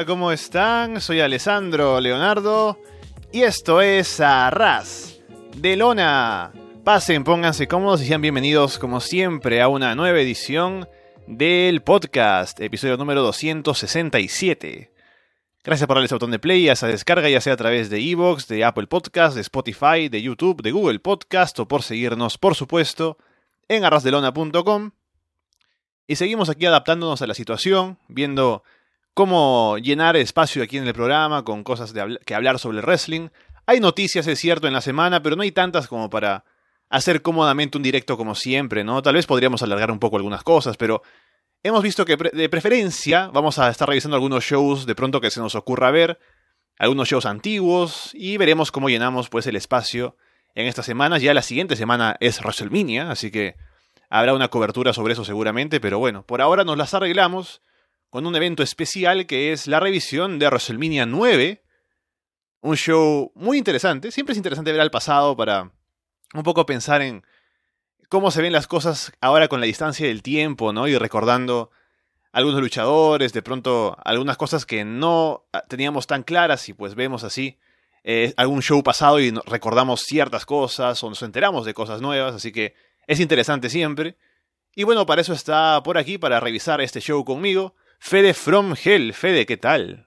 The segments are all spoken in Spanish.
Hola, ¿cómo están? Soy Alessandro Leonardo y esto es Arras de Lona. Pasen, pónganse cómodos y sean bienvenidos como siempre a una nueva edición del podcast, episodio número 267. Gracias por darle ese botón de play a esa descarga, ya sea a través de iVoox, de Apple Podcast, de Spotify, de YouTube, de Google Podcast o por seguirnos, por supuesto, en arrasdelona.com. Y seguimos aquí adaptándonos a la situación, viendo cómo llenar espacio aquí en el programa con cosas que hablar sobre el wrestling. Hay noticias, es cierto, en la semana, pero no hay tantas como para hacer cómodamente un directo como siempre, ¿no? Tal vez podríamos alargar un poco algunas cosas, pero hemos visto que de preferencia vamos a estar revisando algunos shows de pronto que se nos ocurra ver, algunos shows antiguos, y veremos cómo llenamos pues el espacio en estas semanas. Ya la siguiente semana es WrestleMania, así que habrá una cobertura sobre eso seguramente, pero bueno, por ahora nos las arreglamos con un evento especial que es la revisión de WrestleMania 9, un show muy interesante. Siempre es interesante ver al pasado para un poco pensar en cómo se ven las cosas ahora con la distancia del tiempo, ¿no? Y recordando algunos luchadores, de pronto algunas cosas que no teníamos tan claras y pues vemos así algún show pasado y recordamos ciertas cosas o nos enteramos de cosas nuevas, así que es interesante siempre. Y bueno, para eso está por aquí, para revisar este show conmigo, Fede from Hell. Fede, ¿qué tal?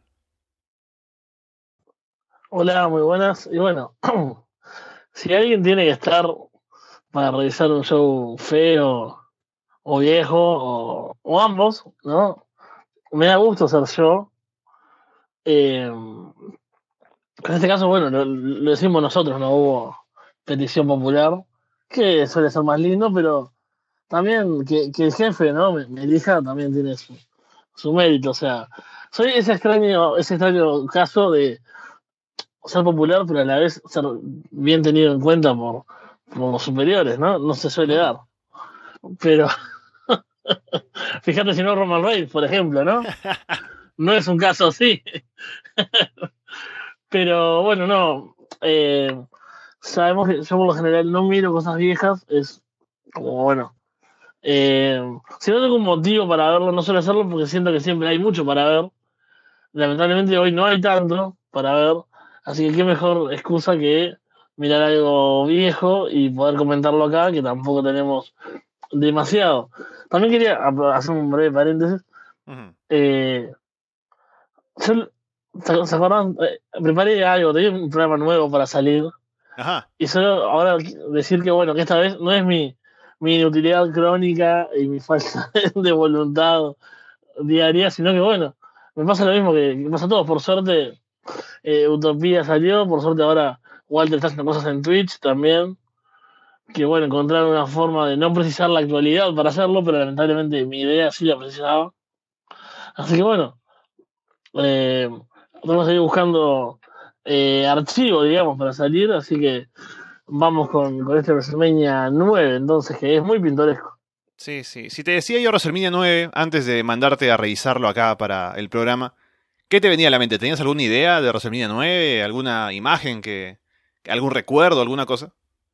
Hola, muy buenas. Y bueno, si alguien tiene que estar para revisar un show feo o viejo o ambos, ¿no? Me da gusto ser yo. En este caso, bueno, lo decimos nosotros, no hubo petición popular, que suele ser más lindo, pero también que el jefe, ¿no? Me elija también tiene su mérito. O sea, soy ese extraño caso de ser popular, pero a la vez ser bien tenido en cuenta por los superiores, ¿no? No se suele dar. Pero fíjate si no Roman Reigns, por ejemplo, ¿no? No es un caso así. Pero bueno, no. Sabemos que yo por lo general no miro cosas viejas, es como bueno. Si no tengo un motivo para verlo, no suelo hacerlo porque siento que siempre hay mucho para ver. Lamentablemente hoy no hay tanto para ver, así que qué mejor excusa que mirar algo viejo y poder comentarlo acá, que tampoco tenemos demasiado. También quería hacer un breve paréntesis. Uh-huh. Eh, yo- ¿Se acuerdan? Preparé algo, tenía un programa nuevo para salir Ajá. y solo ahora decir que bueno, que esta vez no es mi inutilidad crónica y mi falta de voluntad diaria, sino que bueno, me pasa lo mismo que pasa a todos. Por suerte, Utopía salió, por suerte ahora Walter está haciendo cosas en Twitch también. Que bueno, encontrar una forma de no precisar la actualidad para hacerlo, pero lamentablemente mi idea sí la precisaba. Así que bueno, eh, vamos a ir buscando archivos, digamos, para salir, así que vamos con este WrestleMania 9, entonces, que es muy pintoresco. Sí, sí. Si te decía yo WrestleMania 9, antes de mandarte a revisarlo acá para el programa, ¿qué te venía a la mente? ¿Tenías alguna idea de WrestleMania 9? ¿Alguna imagen algún recuerdo, alguna cosa?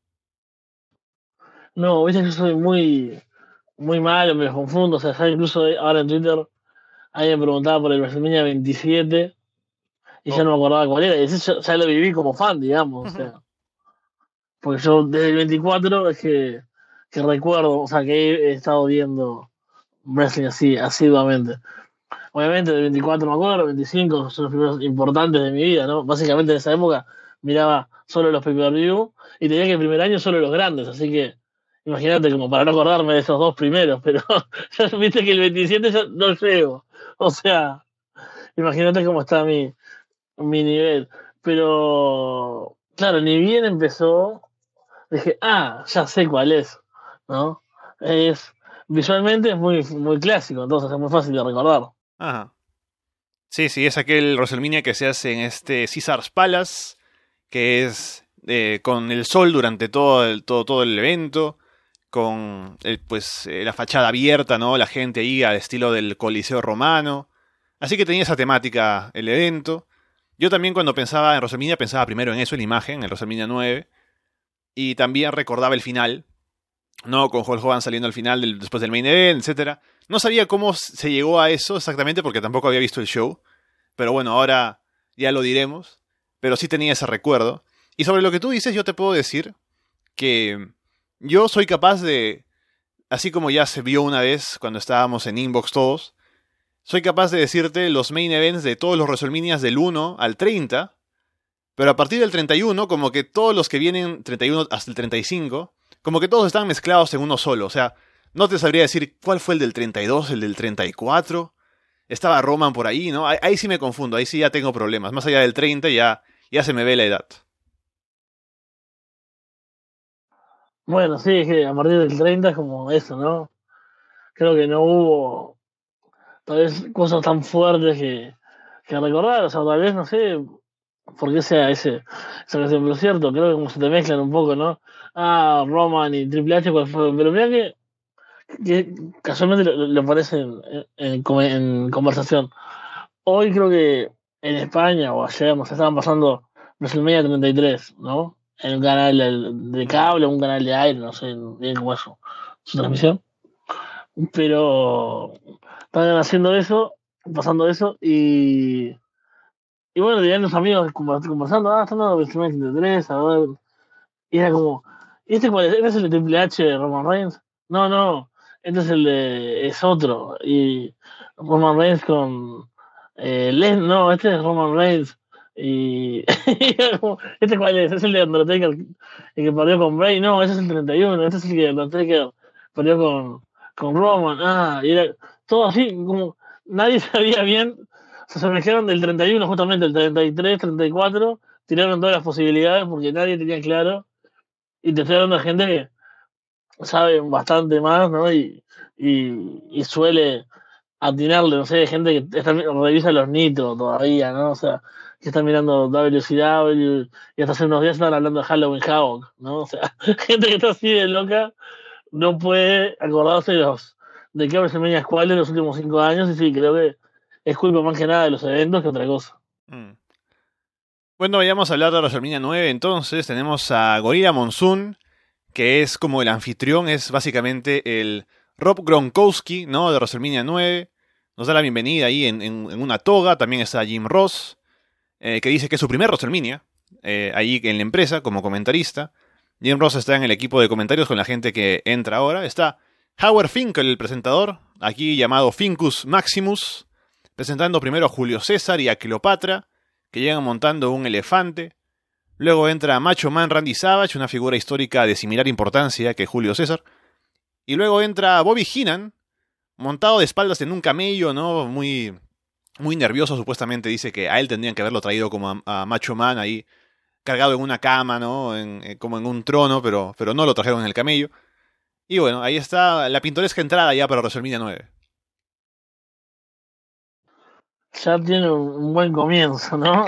No, viste que yo soy muy malo, me confundo, o sea, ya incluso ahora en Twitter alguien me preguntaba por el WrestleMania 27 y ya Oh. no me acordaba cuál era, y ese ya lo viví como fan, digamos, o sea, porque yo desde el 24 es que recuerdo, o sea, que he estado viendo wrestling así, asiduamente. Obviamente del 24 me acuerdo, 25 son los primeros importantes de mi vida, ¿no? Básicamente en esa época miraba solo los pay-per-view y tenía que el primer año solo los grandes, así que imagínate como para no acordarme de esos dos primeros, pero ya viste que el 27 ya no llego. O sea, imagínate cómo está mi nivel. Pero, claro, ni bien empezó, dije, ya sé cuál es, ¿no? Es, visualmente es muy clásico, entonces es muy fácil de recordar. Ajá. Sí, sí, es aquel WrestleMania que se hace en este Caesars Palace, que es con el sol durante todo el evento, con la fachada abierta, ¿no? La gente ahí al estilo del Coliseo Romano. Así que tenía esa temática el evento. Yo también cuando pensaba en WrestleMania pensaba primero en eso, en la imagen, en WrestleMania 9. Y también recordaba el final, ¿no? Con Hulk Hogan saliendo al final después del main event, etcétera. No sabía cómo se llegó a eso exactamente porque tampoco había visto el show. pero bueno, ahora ya lo diremos, pero sí tenía ese recuerdo. Y sobre lo que tú dices, yo te puedo decir que yo soy capaz de, así como ya se vio una vez cuando estábamos en Inbox todos, soy capaz de decirte los main events de todos los WrestleManias del 1 al 30, pero a partir del 31, como que todos los que vienen 31 hasta el 35, como que todos están mezclados en uno solo. O sea, no te sabría decir cuál fue el del 32, el del 34. Estaba Roman por ahí, ¿no? Ahí sí me confundo, ahí sí ya tengo problemas. Más allá del 30 ya se me ve la edad. Bueno, sí, es que a partir del 30 es como eso, ¿no? Creo que no hubo tal vez cosas tan fuertes que recordar, o sea, tal vez, no sé, por qué sea esa canción, pero es cierto, creo que como se te mezclan un poco, ¿no? Ah, Roman y Triple H, ¿cuál fue? Pero mira que casualmente lo parece en conversación. Hoy creo que en España o ayer, no sé, estaban pasando WrestleMania 33, ¿no? En un canal de cable, un canal de aire, no sé bien cómo es su transmisión. Pero estaban haciendo eso, pasando eso, y bueno, tenían los amigos conversando, están dando WrestleMania 33, a ver. Y era como, ¿y este cuál es? ¿Este es el de Triple H de Roman Reigns? No, no, este es es otro. Y Roman Reigns con no, este es Roman Reigns. Y, y era como, ¿este cuál es? Es el de Undertaker, el que perdió con Bray. No, ese es el 31, este es el que Undertaker perdió con Roman. Y era todo así, como nadie sabía bien. Se mezclaron del 31 justamente el 33, 34, tiraron todas las posibilidades porque nadie tenía claro, y te estoy hablando de gente que sabe bastante más, ¿no? Y suele atinarle, no sé, gente que revisa los nitros todavía, ¿no? O sea, que está mirando WCW y hasta hace unos días estaban hablando de Halloween Havoc, ¿no? O sea, gente que está así de loca no puede acordarse de qué WrestleMania es cuál en los últimos 5 años, y sí, creo que es culpa más que nada de los eventos que otra cosa. Mm. Bueno, vayamos a hablar de WrestleMania 9 entonces. Tenemos a Gorilla Monsoon, que es como el anfitrión, es básicamente el Rob Gronkowski, ¿no? De WrestleMania 9. Nos da la bienvenida ahí en una toga. También está Jim Ross, que dice que es su primer WrestleMania, ahí en la empresa como comentarista. Jim Ross está en el equipo de comentarios con la gente que entra ahora. Está Howard Finkel, el presentador, aquí llamado Fincus Maximus, presentando primero a Julio César y a Cleopatra, que llegan montando un elefante. Luego entra Macho Man Randy Savage, una figura histórica de similar importancia que Julio César. Y luego entra Bobby Heenan, montado de espaldas en un camello, ¿no? Muy, muy nervioso, supuestamente dice que a él tendrían que haberlo traído como a Macho Man ahí, cargado en una cama, ¿no? Como en un trono, pero no lo trajeron en el camello. Y bueno, ahí está la pintoresca entrada ya para WrestleMania 9. Ya tiene un buen comienzo, ¿no?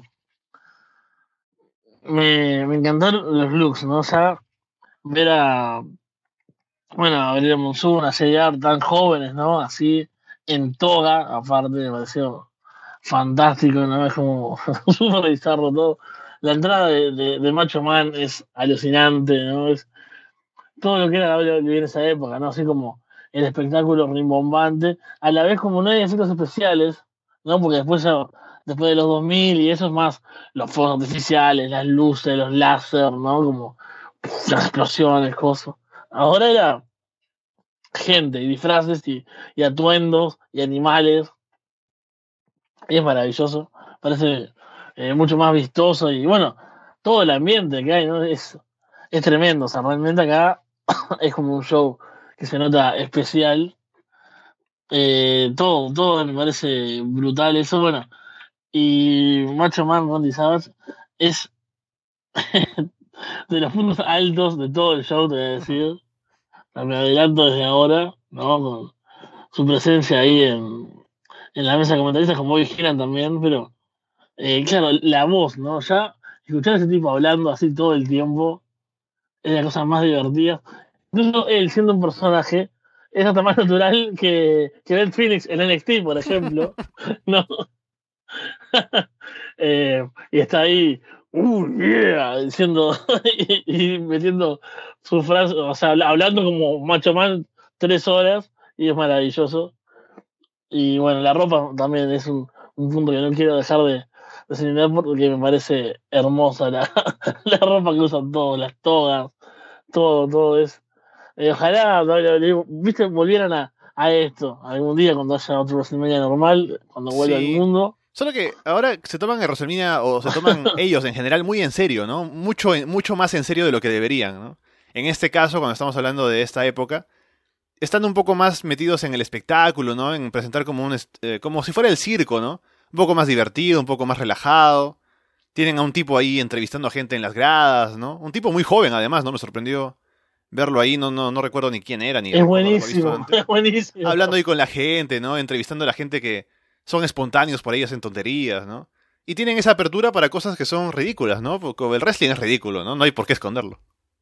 Me encantaron los looks, ¿no? O sea, ver bueno, a Valeria Monzón, a Jayar tan jóvenes, ¿no? Así, en toga, aparte, me pareció fantástico, ¿no? Es como súper bizarro todo. La entrada de Macho Man es alucinante, ¿no? Es todo lo que era la WWE en esa época, ¿no? Así como el espectáculo rimbombante, a la vez como no hay efectos especiales, ¿no? Porque después de los 2000 y eso es más los fuegos artificiales, las luces, los láser, ¿no? Como las explosiones, cosas. Ahora era gente y disfraces y atuendos y animales, y es maravilloso, parece mucho más vistoso, y bueno, todo el ambiente que hay, ¿no? Es tremendo, o sea, realmente acá es como un show que se nota especial. Todo me parece brutal eso, bueno, y Macho Man Randy Savage es de los puntos altos de todo el show, te voy a decir. Me adelanto desde ahora, ¿no? Con su presencia ahí en la mesa de comentaristas, como hoy giran también, pero claro, la voz, ¿no? Ya escuchar a ese tipo hablando así todo el tiempo es la cosa más divertida. Incluso él, siendo un personaje, es hasta más natural que Beth Phoenix en NXT, por ejemplo, ¿no? Y está ahí, yeah, diciendo y metiendo su frase, o sea, hablando como Macho Man 3 horas, y es maravilloso. Y bueno, la ropa también es un punto que no quiero dejar de señalar porque me parece hermosa la, la ropa que usan todos, las togas, todo es. Ojalá, viste, volvieran a esto algún día cuando haya otro WrestleMania normal, cuando vuelva al Sí. mundo. Solo que ahora se toman en WrestleMania, o se toman ellos en general muy en serio, ¿no? Mucho más en serio de lo que deberían, ¿no? En este caso, cuando estamos hablando de esta época, están un poco más metidos en el espectáculo, ¿no? En presentar como si fuera el circo, ¿no? Un poco más divertido, un poco más relajado. Tienen a un tipo ahí entrevistando a gente en las gradas, ¿no? Un tipo muy joven, además, ¿no? Me sorprendió verlo ahí, no recuerdo ni quién era, ni Es recuerdo haberlo visto buenísimo, antes. es buenísimo. Hablando ahí con la gente, ¿no? Entrevistando a la gente que son espontáneos por ahí, hacen tonterías, ¿no? Y tienen esa apertura para cosas que son ridículas, ¿no? Porque el wrestling es ridículo, ¿no? No hay por qué esconderlo.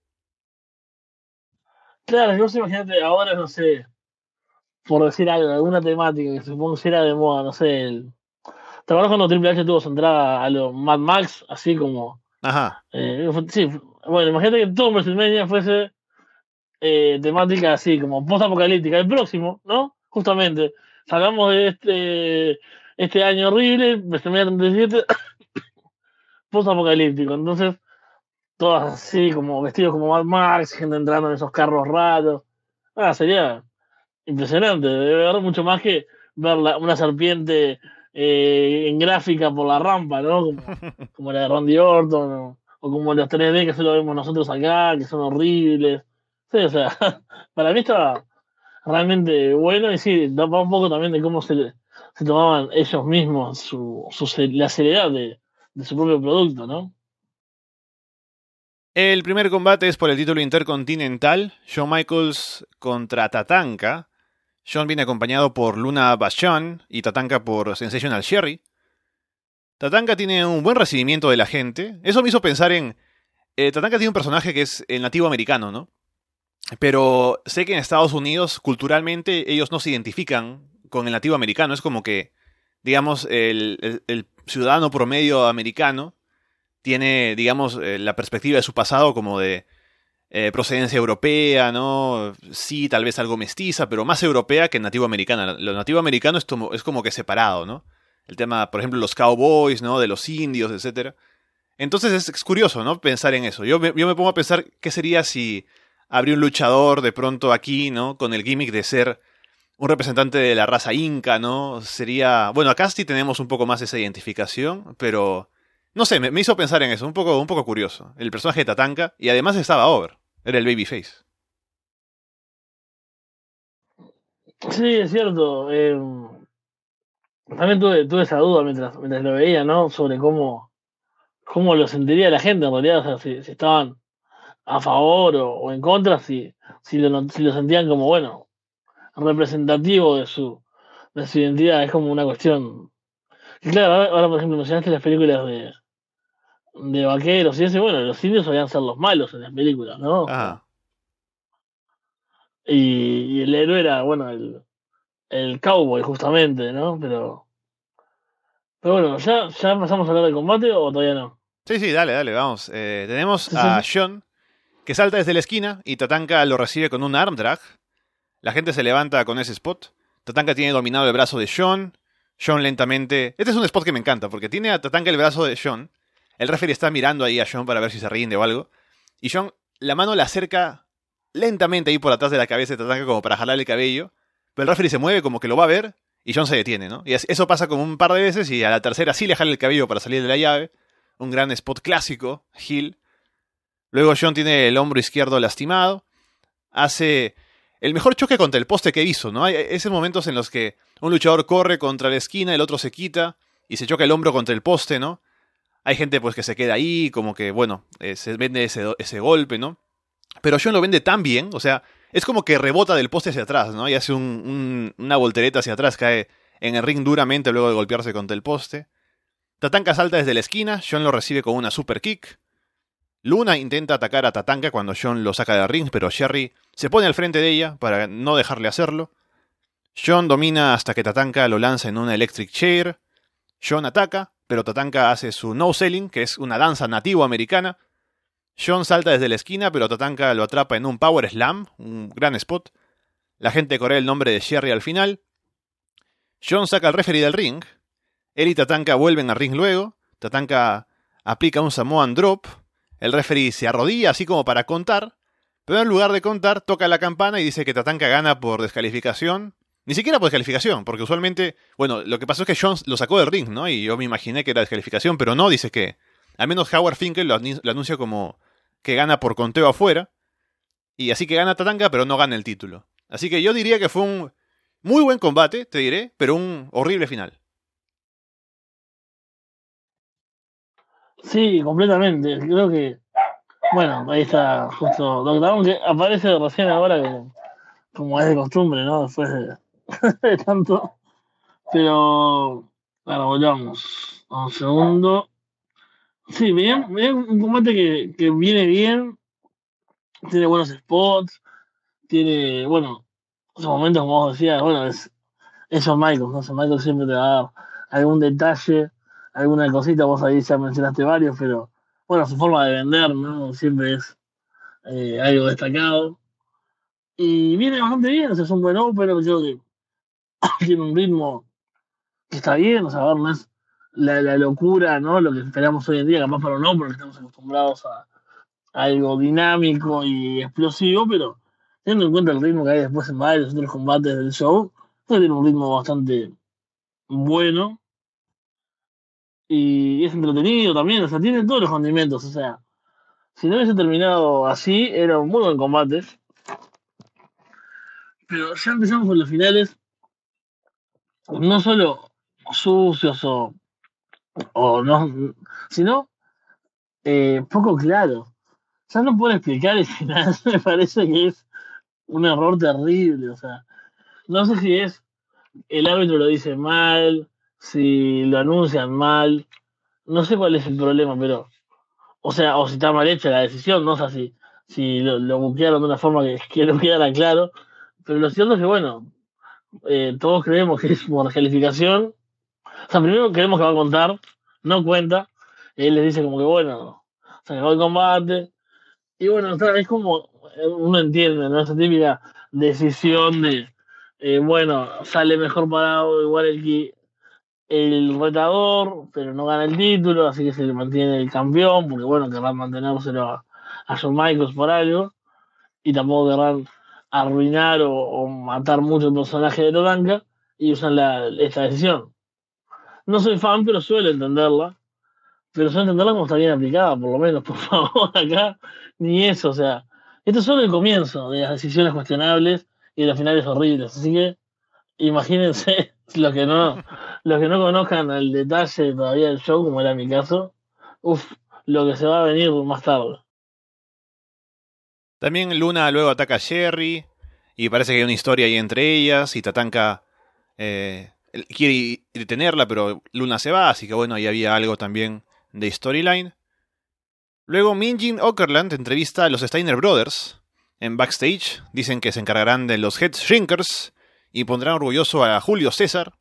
Claro, yo imagínate ahora, no sé, por decir algo, alguna temática que se pusiera de moda, no sé, ¿te acuerdas cuando Triple H tuvo su entrada a los Mad Max? Así como, Ajá. sí, bueno, imagínate que todo WrestleMania fuese temática así, como post-apocalíptica. El próximo, ¿no? Justamente, sacamos de este año horrible, WrestleMania 37, post-apocalíptico. Entonces, todas así, como vestidos como Mad Max, gente entrando en esos carros raros. Sería impresionante. Debe haber mucho más que ver una serpiente en gráfica por la rampa, ¿no? Como la de Randy Orton, o como los 3D que solo vemos nosotros acá, que son horribles. Sí, o sea, para mí estaba realmente bueno y sí, da un poco también de cómo se tomaban ellos mismos la seriedad de su propio producto, ¿no? El primer combate es por el título intercontinental. Shawn Michaels contra Tatanka. Shawn viene acompañado por Luna Vachon y Tatanka por Sensational Sherry. Tatanka tiene un buen recibimiento de la gente. Eso me hizo pensar en... Tatanka tiene un personaje que es el nativo americano, ¿no? Pero sé que en Estados Unidos, culturalmente, ellos no se identifican con el nativo americano. Es como que, digamos, el ciudadano promedio americano tiene, digamos, la perspectiva de su pasado como de procedencia europea, ¿no? Sí, tal vez algo mestiza, pero más europea que nativo americana. Lo nativo americano es como que separado, ¿no? El tema, por ejemplo, los cowboys, ¿no? De los indios, etcétera. Entonces es curioso, ¿no? Pensar en eso. Yo me pongo a pensar qué sería si habría un luchador de pronto aquí, ¿no? Con el gimmick de ser un representante de la raza inca, ¿no? Sería... Bueno, acá sí tenemos un poco más esa identificación, pero... No sé, me hizo pensar en eso, un poco curioso. El personaje de Tatanka, y además estaba over. Era el babyface. Sí, es cierto. También tuve esa duda mientras lo veía, ¿no? Sobre cómo lo sentiría la gente en realidad, o sea, si estaban a favor o en contra, si lo sentían como, bueno, representativo de su identidad. Es como una cuestión. Y claro, ahora, por ejemplo, mencionaste las películas de vaqueros y ese, bueno, los indios solían ser los malos en las películas, ¿no? O sea, Ajá. y el héroe era, bueno, el cowboy, justamente, ¿no? Pero bueno, ¿ya pasamos a hablar de combate o todavía no? Sí, dale, vamos. Tenemos Sí, a sí. Sean, que salta desde la esquina, y Tatanka lo recibe con un arm drag. La gente se levanta con ese spot. Tatanka tiene dominado el brazo de Sean. Sean lentamente... Este es un spot que me encanta, porque tiene a Tatanka el brazo de Sean. El referee está mirando ahí a Sean para ver si se rinde o algo. Y Sean, la mano la acerca lentamente ahí por atrás de la cabeza de Tatanka como para jalar el cabello. Pero el referee se mueve como que lo va a ver y Sean se detiene, ¿no? Y eso pasa como un par de veces y a la tercera sí le jala el cabello para salir de la llave. Un gran spot clásico, heel. Luego Sean tiene el hombro izquierdo lastimado. Hace el mejor choque contra el poste que hizo, ¿no? Hay esos momentos en los que un luchador corre contra la esquina, el otro se quita y se choca el hombro contra el poste, ¿no? Hay gente pues que se queda ahí, como que, bueno, se vende ese golpe, ¿no? Pero Sean lo vende tan bien, o sea, es como que rebota del poste hacia atrás, ¿no? Y hace una voltereta hacia atrás, cae en el ring duramente luego de golpearse contra el poste. Tatanka salta desde la esquina, Sean lo recibe con una super kick. Luna intenta atacar a Tatanka cuando Sean lo saca del ring, pero Sherry se pone al frente de ella para no dejarle hacerlo. Sean domina hasta que Tatanka lo lanza en una electric chair. Sean ataca, pero Tatanka hace su no-selling, que es una danza nativo americana. Sean salta desde la esquina, pero Tatanka lo atrapa en un power slam, un gran spot. La gente corea el nombre de Sherry al final. Sean saca al referee del ring. Él y Tatanka vuelven al ring luego. Tatanka aplica un Samoan Drop. El referee se arrodilla así como para contar. Pero en lugar de contar, toca la campana y dice que Tatanka gana por descalificación. Ni siquiera por descalificación, porque usualmente... Bueno, lo que pasó es que Jones lo sacó del ring, ¿no? Y yo me imaginé que era descalificación, pero no, dice que... Al menos Howard Finkel lo anuncia como que gana por conteo afuera. Y así que gana Tatanka, pero no gana el título. Así que yo diría que fue un muy buen combate, te diré, pero un horrible final. Sí, completamente. Creo que, bueno, ahí está justo Doc Down, que aparece recién ahora como es de costumbre, ¿no? Después de tanto. Pero, ahora volvamos a un segundo. Sí, bien, bien, un combate que viene bien, tiene buenos spots, tiene, bueno, esos momentos, como vos decías, bueno, es Shawn Michaels, ¿no? Shawn Michaels siempre te va a dar algún detalle, alguna cosita, vos ahí ya mencionaste varios, pero bueno, su forma de vender, ¿no? Siempre es algo destacado. Y viene bastante bien, o sea, es un buen opener, yo que tiene un ritmo que está bien, o sea, a ver, no es la locura, ¿no? Lo que esperamos hoy en día, capaz para no, porque estamos acostumbrados a algo dinámico y explosivo, pero teniendo en cuenta el ritmo que hay después en varios otros combates del show, tiene un ritmo bastante bueno y es entretenido también, o sea, tiene todos los condimentos, o sea, si no hubiese terminado así, era un muy buen combate, pero ya empezamos con los finales, no solo sucios o no, sino poco claros. Ya no puedo explicar el final, me parece que es un error terrible, o sea, no sé si es el árbitro lo dice mal, si lo anuncian mal, no sé cuál es el problema, pero, o sea, o si está mal hecha la decisión, no sé si lo buquearon de una forma que no quedara claro, pero lo cierto es que, bueno, todos creemos que es por calificación, o sea, primero creemos que va a contar, no cuenta, él les dice como que, bueno, se acabó el combate, y bueno, es como, uno entiende, ¿no? Esa típica decisión de, bueno, sale mejor parado igual el retador, pero no gana el título, así que se le mantiene el campeón, porque bueno, querrán mantenérselo a Shawn Michaels por algo, y tampoco querrán arruinar o matar mucho el personaje de Tatanka, y usan esta decisión. No soy fan, pero suelo entenderla, pero suelo entenderla como está bien aplicada, por lo menos, por favor, acá, ni eso, o sea, esto es solo el comienzo de las decisiones cuestionables y de los finales horribles, así que imagínense los que no conozcan el detalle todavía del show, como era mi caso, uff, lo que se va a venir más tarde. También Luna luego ataca a Sherry. Y parece que hay una historia ahí entre ellas. Y Tatanka quiere detenerla, pero Luna se va. Así que bueno, ahí había algo también de storyline. Luego Minjin Okerlund entrevista a los Steiner Brothers en backstage. Dicen que se encargarán de los Head Shrinkers y pondrán orgulloso a Julio César.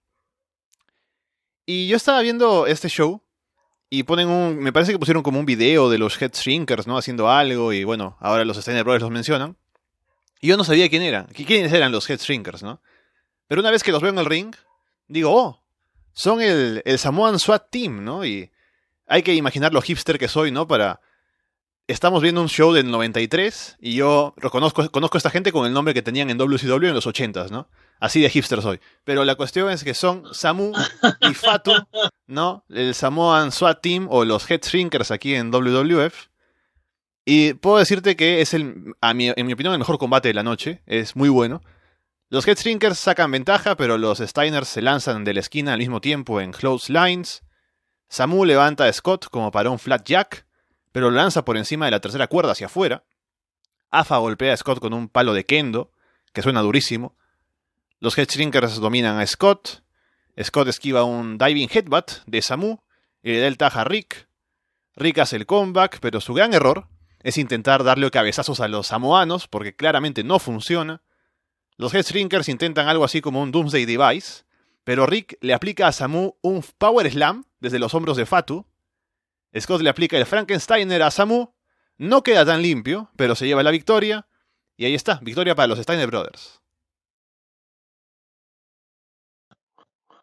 Y yo estaba viendo este show y me parece que pusieron como un video de los Head Shrinkers, ¿no? Haciendo algo y bueno, ahora los Steiner Brothers los mencionan. Y yo no sabía quiénes eran los Head Shrinkers, ¿no? Pero una vez que los veo en el ring, digo, oh, son el Samoan SWAT Team, ¿no? Y hay que imaginar lo hipster que soy, ¿no? Estamos viendo un show del 93 y yo conozco a esta gente con el nombre que tenían en WCW en los 80s, ¿no? Así de hipster soy. Pero la cuestión es que son Samu y Fatu, ¿no? El Samoan SWAT Team o los Head Shrinkers aquí en WWF. Y puedo decirte que es en mi opinión, el mejor combate de la noche. Es muy bueno. Los Head Shrinkers sacan ventaja, pero los Steiners se lanzan de la esquina al mismo tiempo en close lines. Samu levanta a Scott como para un flat jack, pero lo lanza por encima de la tercera cuerda hacia afuera. Afa golpea a Scott con un palo de kendo, que suena durísimo. Los Head Shrinkers dominan a Scott. Scott esquiva un diving headbutt de Samu y le da el tag a Rick. Rick hace el comeback, pero su gran error es intentar darle cabezazos a los samoanos, porque claramente no funciona. Los Head Shrinkers intentan algo así como un Doomsday Device, pero Rick le aplica a Samu un Power Slam desde los hombros de Fatu. Scott le aplica el Frankensteiner a Samu. No queda tan limpio, pero se lleva la victoria. Y ahí está, victoria para los Steiner Brothers.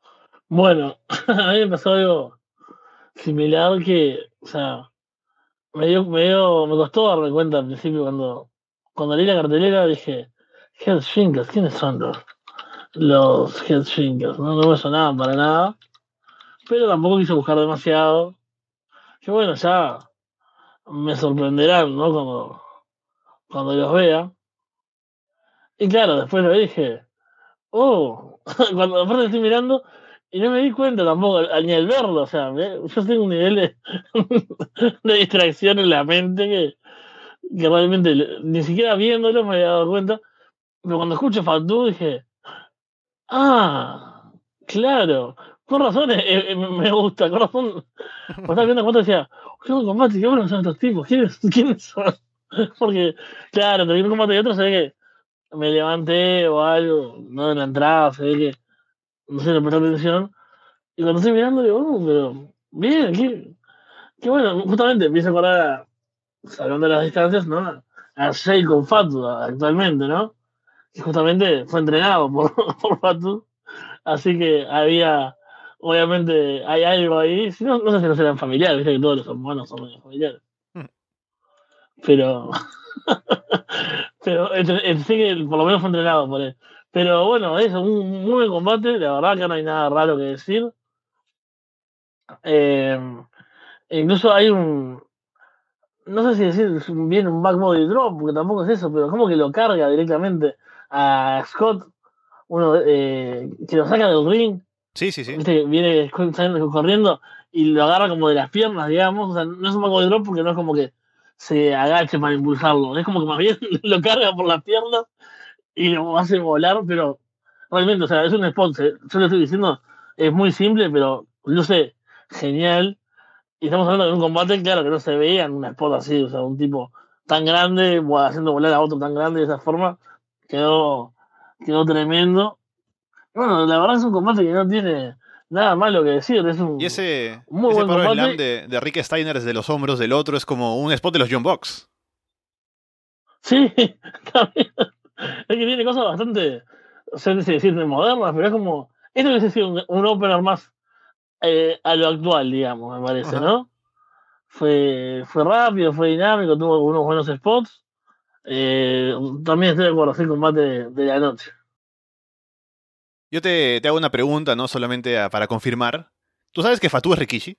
Bueno, a mí me pasó algo similar que, o sea, me costó darme cuenta al principio cuando leí la cartelera dije, Headshrinkers, ¿quiénes son los Headshrinkers? No me sonaban para nada, pero tampoco quise buscar demasiado. Que bueno, ya me sorprenderán, ¿no? Cuando los vea. Y claro, después lo dije, oh, cuando aparte estoy mirando y no me di cuenta tampoco, ni al verlo, o sea, yo tengo un nivel de distracción en la mente que realmente ni siquiera viéndolo me había dado cuenta, pero cuando escucho Fatu dije, ah, claro, con razón me gusta, con razón, cuando estaba viendo cuando decía, qué buen combate, qué buenos son estos tipos, ¿quiénes son? Porque, claro, entre un combate y otro se ve que me levanté o algo, no en la entrada, se ve que no sé, le presté atención. Y cuando estoy mirando, digo, pero bien, qué bueno. Justamente empiezo a acordar, sacando las distancias, ¿no? A Jay con Fatu actualmente, ¿no? Y justamente fue entrenado por, por Fatu. Así que obviamente, hay algo ahí. Si no, no sé si no serán familiares, viste que todos los humanos son medio familiares. Hmm. Pero, pero sé que por lo menos fue entrenado por él. Pero bueno, eso, un muy buen combate. La verdad que no hay nada raro que decir. Eh, incluso hay no sé si decir bien un back body drop, porque tampoco es eso, pero como que lo carga directamente a Scott, uno que lo saca del ring, Sí, sí, sí. viste que viene Scott saliendo, corriendo y lo agarra como de las piernas, digamos, o sea, no es un back body drop porque no es como que se agache para impulsarlo, es como que más bien lo carga por las piernas y lo hace volar, pero realmente, o sea, es un spot, yo le estoy diciendo, es muy simple, pero luce genial. Y estamos hablando de un combate, claro, que no se veía en una spot así, o sea, un tipo tan grande, haciendo volar a otro tan grande de esa forma, quedó, quedó tremendo. Bueno, la verdad es un combate que no tiene nada malo que decir, es Y un ese, muy ese buen Power Slam combate. de Rick Steiner desde los hombros del otro es como un spot de los John Box. Sí, también. Es que tiene cosas bastante, no sé si decir modernas, pero es como, esto hubiese sido un opener más a lo actual, digamos, me parece, Ajá. ¿no? Fue rápido, fue dinámico, tuvo unos buenos spots. Eh, también estoy de acuerdo, es el combate de la noche. Yo te hago una pregunta, ¿no? Solamente para confirmar. ¿Tú sabes que Fatu es Rikishi?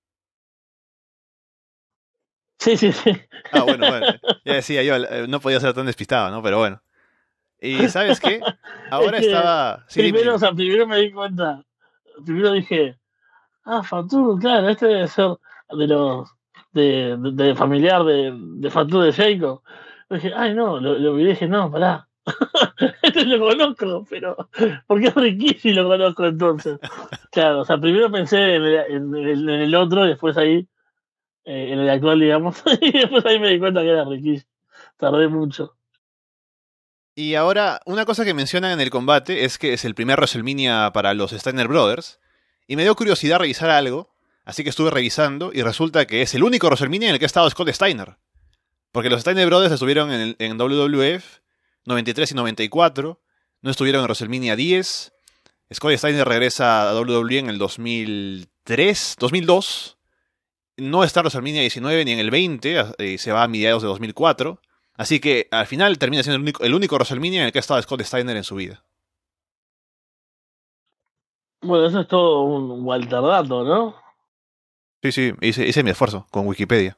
Sí, sí, sí. Ah, bueno, bueno. Ya decía yo, no podía ser tan despistado, ¿no? Pero bueno. ¿Y sabes qué? Es Ahora que estaba... Sí, dime, dime. primero me di cuenta, primero dije, Fatou, claro, este debe ser de los de familiar de Fatou de Jacob. Dije, ay no, lo miré y dije, no, pará. Este lo conozco, pero ¿por qué Rikishi lo conozco entonces? Claro, o sea, primero pensé en el otro, y después ahí, en el actual, digamos, y después ahí me di cuenta que era Rikishi. Tardé mucho. Y ahora, una cosa que mencionan en el combate es que es el primer WrestleMania para los Steiner Brothers. Y me dio curiosidad revisar algo. Así que estuve revisando y resulta que es el único WrestleMania en el que ha estado Scott Steiner. Porque los Steiner Brothers estuvieron en WWF 93 y 94. No estuvieron en WrestleMania 10. Scott Steiner regresa a WWE en el 2003, 2002. No está en WrestleMania 19 ni en el 20. Y se va a mediados de 2004. Así que al final termina siendo el único WrestleMania en el que ha estado Scott Steiner en su vida. Bueno, eso es todo un Walter Dato, ¿no? Sí, sí, hice mi esfuerzo con Wikipedia.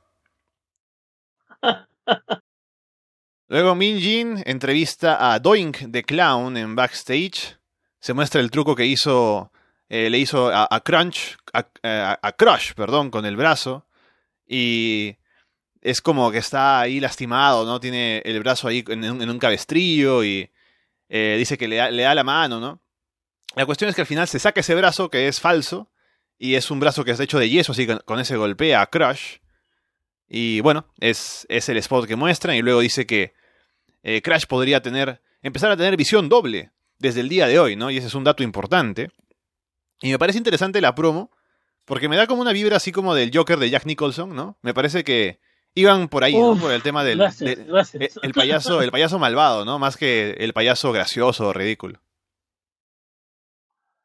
Luego Min Jin entrevista a Doink the Clown en backstage. Se muestra el truco que le hizo a Crush, perdón, con el brazo. Y es como que está ahí lastimado, ¿no? Tiene el brazo ahí en un cabestrillo y dice que le da la mano, ¿no? La cuestión es que al final se saca ese brazo que es falso y es un brazo que está hecho de yeso, así que con ese golpea a Crush. Y bueno, es el spot que muestran y luego dice que Crash podría empezar a tener visión doble desde el día de hoy, ¿no? Y ese es un dato importante. Y me parece interesante la promo, porque me da como una vibra así como del Joker de Jack Nicholson, ¿no? Me parece que iban por ahí, ¿no? Por el Uf, tema gracias, gracias. el payaso malvado, ¿no? Más que el payaso gracioso o ridículo.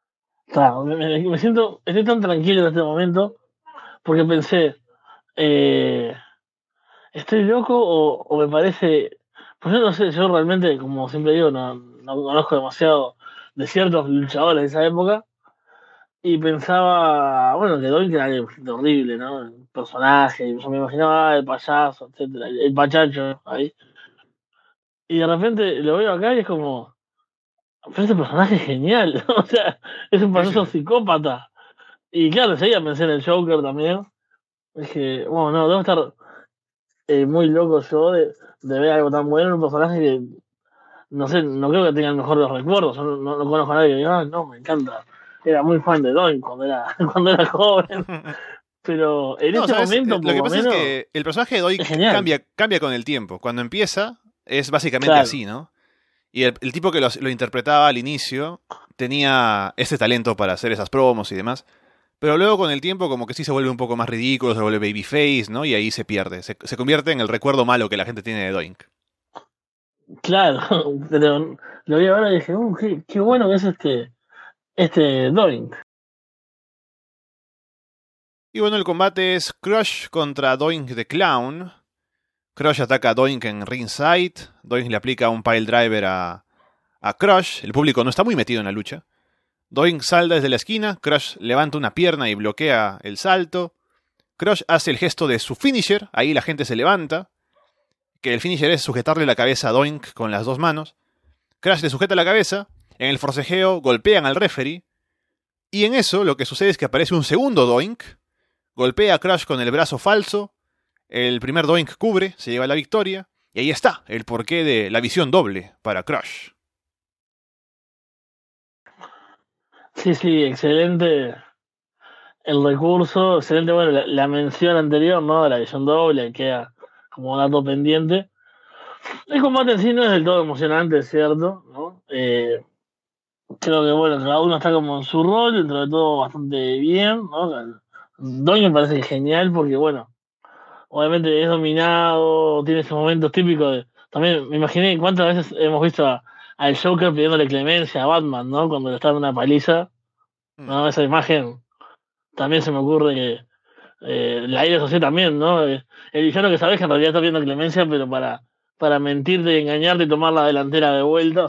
Claro, me siento, estoy tan tranquilo en este momento porque pensé, eh, ¿estoy loco o me parece? Pues yo no sé, yo realmente, como siempre digo, no conozco demasiado de ciertos luchadores de esa época y pensaba, bueno, que Doink era algo horrible, ¿no? El personaje, yo me imaginaba el payaso, etcétera, el pachacho ahí. Y de repente lo veo acá y es como, pero este personaje es genial, o sea, es un Sí, sí, payaso sí. psicópata. Y claro, enseguida pensé en el Joker también. Dije, bueno, no, debo estar muy loco yo de ver algo tan bueno en un personaje que, no sé, no creo que tenga el mejor de los recuerdos. Yo no conozco a nadie que diga, "Ah, no, me encanta. Era muy fan de Doink cuando era, cuando era joven. Pero en No, este ¿sabes? momento, Lo por que lo pasa es menos, que el personaje de es Doink genial. cambia con el tiempo. Cuando empieza, es básicamente Claro, así, ¿no? Y el tipo que lo interpretaba al inicio tenía ese talento para hacer esas promos y demás. Pero luego con el tiempo como que sí se vuelve un poco más ridículo, se vuelve babyface, ¿no? Y ahí se pierde. Se convierte en el recuerdo malo que la gente tiene de Doink. claro. Pero lo vi ahora y dije, qué bueno que es este Doink. Y bueno, el combate es Crush contra Doink the Clown. Crush ataca a Doink en ringside. Doink le aplica un pile driver a Crush. El público no está muy metido en la lucha. Doink salta desde la esquina. Crush levanta una pierna y bloquea el salto. Crush hace el gesto de su finisher. Ahí la gente se levanta. Que el finisher es sujetarle la cabeza a Doink con las dos manos. Crush le sujeta la cabeza. En el forcejeo golpean al referee. Y en eso lo que sucede es que aparece un segundo Doink. Golpea a Crush con el brazo falso. El primer Doink cubre, se lleva la victoria. Y ahí está el porqué de la visión doble para Crush. Sí, sí, excelente el recurso, excelente, bueno, la mención anterior, ¿no? De la visión doble, queda como dato pendiente. El combate en sí no es del todo emocionante, es cierto, ¿no? Creo que, bueno, cada uno está como en su rol, dentro de todo bastante bien, ¿no? Doink me parece genial porque, bueno, obviamente es dominado, tiene esos momentos típicos de... También me imaginé cuántas veces hemos visto al Joker pidiéndole clemencia a Batman, ¿no? Cuando le está dando una paliza, Mm. ¿no? Esa imagen también se me ocurre que la ira social también, ¿no? El villano que sabes que en realidad está pidiendo clemencia, pero para mentirte y engañarte y tomar la delantera de vuelta,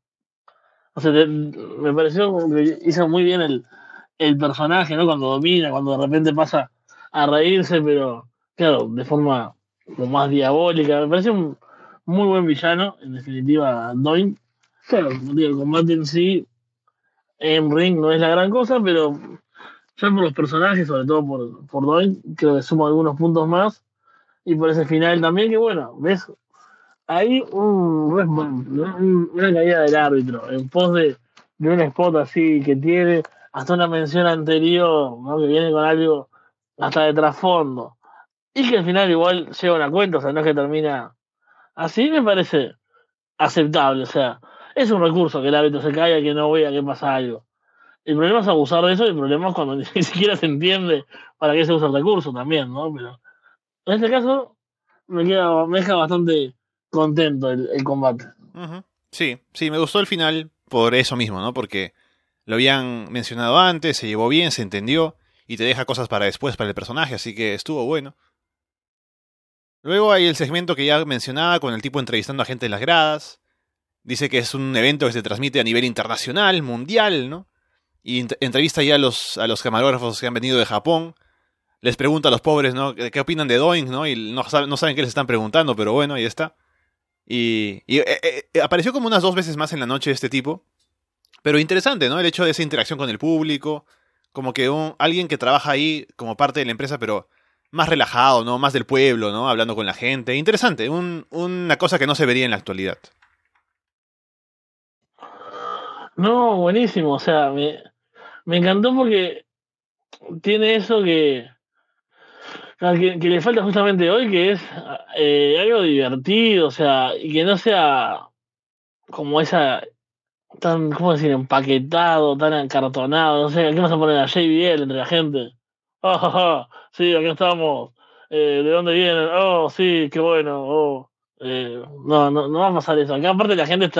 o sea, me pareció como que hizo muy bien el personaje, ¿no? Cuando domina, cuando de repente pasa a reírse, pero claro, de forma como más diabólica. Me parece un muy buen villano, en definitiva, Doink. Claro, como digo, el combate en sí, en ring no es la gran cosa, pero ya por los personajes, sobre todo por Doink, creo que sumo algunos puntos más. Y por ese final también, que bueno, ves ahí un ref bump, ¿no? Una caída del árbitro en pos de un spot así que tiene hasta una mención anterior, ¿no? Que viene con algo hasta de trasfondo. Y que al final igual lleva una cuenta, o sea, no es que termina así, me parece aceptable. O sea, es un recurso que el árbitro se caiga, que no vea que pasa algo. El problema es abusar de eso y el problema es cuando ni siquiera se entiende para qué se usa el recurso también, ¿no? Pero en este caso me deja bastante contento el combate. Ujú. Sí, sí, me gustó el final por eso mismo, ¿no? Porque lo habían mencionado antes, se llevó bien, se entendió y te deja cosas para después para el personaje, así que estuvo bueno. Luego hay el segmento que ya mencionaba con el tipo entrevistando a gente en las gradas. Dice que es un evento que se transmite a nivel internacional, mundial, ¿no? Y entrevista ya a los camarógrafos que han venido de Japón. Les pregunta a los pobres, ¿no? ¿Qué opinan de Doink, no? Y no saben qué les están preguntando, pero bueno, ahí está. Y apareció como unas 2 veces más en la noche este tipo. Pero interesante, ¿no? El hecho de esa interacción con el público. Como que alguien que trabaja ahí como parte de la empresa, pero más relajado, ¿no? Más del pueblo, ¿no? Hablando con la gente. Interesante, una cosa que no se vería en la actualidad. No, buenísimo, o sea, me encantó porque tiene eso que le falta justamente hoy, que es algo divertido, o sea, y que no sea como esa tan, ¿cómo decir?, empaquetado, tan acartonado, no sé, ¿qué vas a poner a JBL entre la gente? Ah, ja, ja, sí, aquí estamos, ¿de dónde vienen? Oh, sí, qué bueno, no va a pasar eso, acá aparte la gente está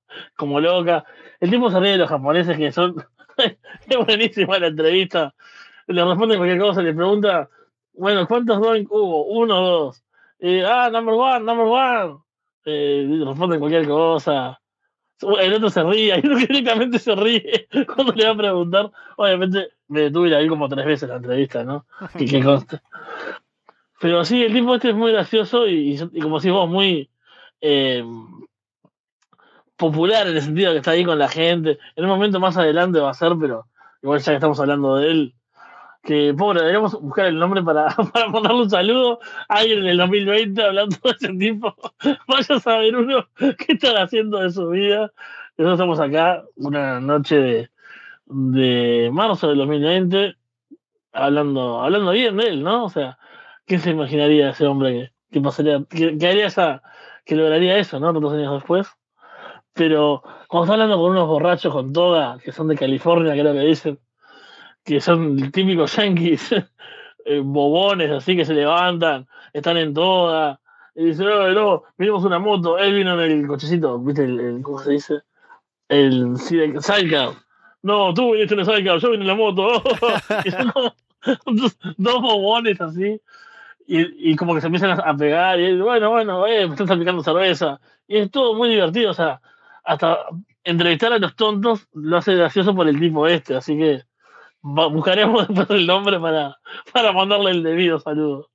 como loca. El tipo se ríe de los japoneses que son... Es buenísima la entrevista. Le responde cualquier cosa, le pregunta, bueno, ¿cuántos doink hubo? Uno o dos. Number one, number one. Responden cualquier cosa. El otro se ríe, el otro que directamente se ríe cuando le va a preguntar. Obviamente me detuve y la vi como 3 veces la entrevista, ¿no? Que conste. Pero sí, el tipo este es muy gracioso y como si vos, muy eh, popular en el sentido de que está ahí con la gente. En un momento más adelante va a ser, pero igual ya que estamos hablando de él, que pobre, deberíamos buscar el nombre para, para mandarle un saludo a alguien en el 2020 hablando de ese tipo. Vaya a saber uno qué están haciendo de su vida. Nosotros estamos acá una noche de marzo del 2020 hablando bien de él, ¿no? O sea, ¿quién se imaginaría ese hombre que pasaría, que haría que lograría eso, ¿no? Tantos años después. Pero cuando está hablando con unos borrachos con toga, que son de California, creo que dicen, que son típicos yankees, bobones así que se levantan, están en toda, y dicen, no, no, vinimos una moto, él vino en el cochecito, ¿viste? ¿Cómo se dice? El sidecar. No, tú viniste en el sidecar, yo vine en la moto. Y son como dos bobones así, y como que se empiezan a pegar, y bueno, me están salpicando cerveza. Y es todo muy divertido, o sea, hasta entrevistar a los tontos lo hace gracioso por el tipo este, así que buscaremos después el nombre para mandarle el debido saludo.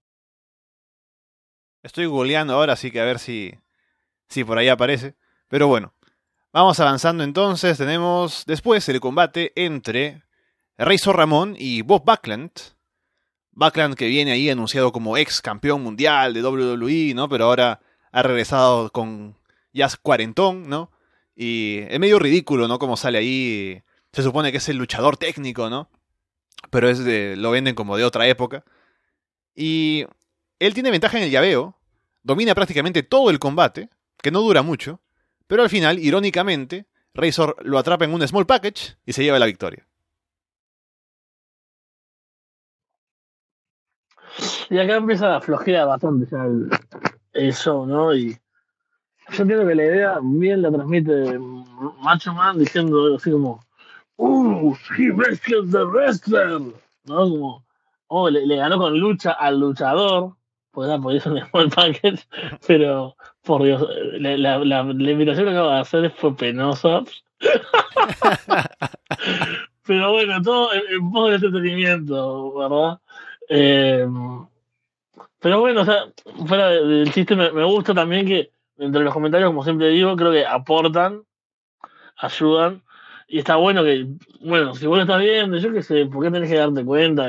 Estoy googleando ahora, así que a ver si por ahí aparece. Pero bueno, vamos avanzando entonces. Tenemos después el combate entre Razor Ramón y Bob Backlund. Backlund que viene ahí anunciado como ex campeón mundial de WWE, ¿no? Pero ahora ha regresado con ya cuarentón, ¿no? Y es medio ridículo, ¿no? Como sale ahí. Se supone que es el luchador técnico, ¿no? Pero lo venden como de otra época. Y él tiene ventaja en el llaveo. Domina prácticamente todo el combate, que no dura mucho. Pero al final, irónicamente, Razor lo atrapa en un small package y se lleva la victoria. Y acá empieza a flojear bastante ya el show, ¿no? Y yo entiendo que la idea bien la transmite Macho Man diciendo algo así como, he rescued the wrestler, ¿no? Como, le ganó con lucha al luchador, pues por eso un small package, pero por Dios, la invitación que acabo de hacer fue penosa. Pero bueno, todo en pos del entretenimiento, ¿verdad? Eh, pero bueno, o sea, fuera del chiste, me gusta también que entre los comentarios, como siempre digo, creo que aportan, ayudan, y está bueno que, bueno, si vos lo estás viendo, yo qué sé, ¿por qué tenés que darte cuenta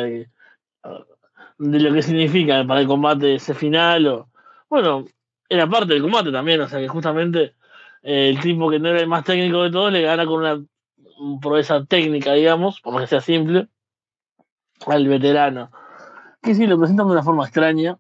de lo que significa para el combate ese final? O, bueno, era parte del combate también, o sea que justamente el tipo que no era el más técnico de todos le gana con una proeza técnica, digamos, por más que sea simple, al veterano. Que sí, lo presentan de una forma extraña.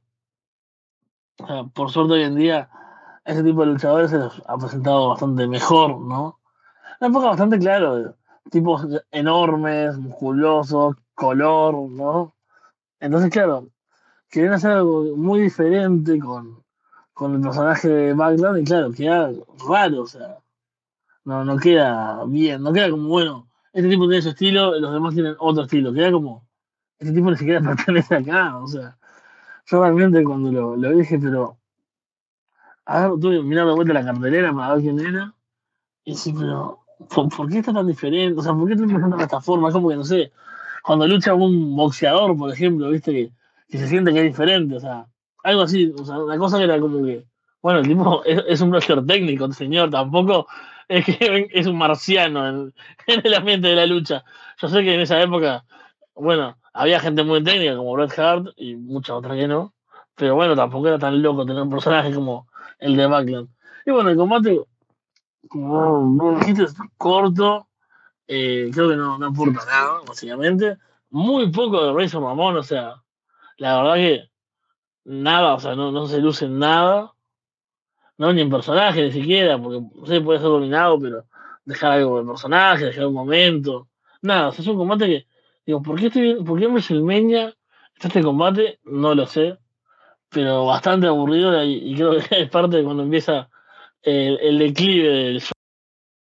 O sea, por suerte hoy en día ese tipo de luchadores se los ha presentado bastante mejor, ¿no? Una época bastante claro, tipos enormes, musculosos, color, ¿no? Entonces, claro, querían hacer algo muy diferente con el personaje de Backlund y claro, queda raro, o sea, no queda bien, no queda como, bueno, este tipo tiene su estilo, los demás tienen otro estilo, queda como, este tipo ni siquiera pertenece acá, o sea, yo realmente cuando lo dije, pero, a ver, tuve que mirar de vuelta la cartelera para ver quién era, y sí, pero, ¿por qué está tan diferente? O sea, ¿por qué te presenta de esta forma? Es como que, no sé, cuando lucha un boxeador, por ejemplo, viste, que se siente que es diferente, o sea, algo así, o sea, una cosa que era como que, bueno, el tipo es un wrestler técnico, el señor, tampoco es que es un marciano en el ambiente de la lucha. Yo sé que en esa época, bueno, había gente muy técnica como Bret Hart y muchas otras que no, pero bueno, tampoco era tan loco tener un personaje como el de Backlund. Y bueno, el combate, como vos dijiste, es corto, creo que no aporta nada, básicamente. Muy poco de Razor Ramón, o sea, la verdad que nada, o sea, no se luce en nada, no ni en personaje ni siquiera, porque no sé, puede ser dominado, pero dejar algo de personaje, dejar un momento, nada, o sea, es un combate que, digo, ¿por qué en WrestleMania está este combate? No lo sé, pero bastante aburrido y creo que es parte de cuando empieza el declive del show.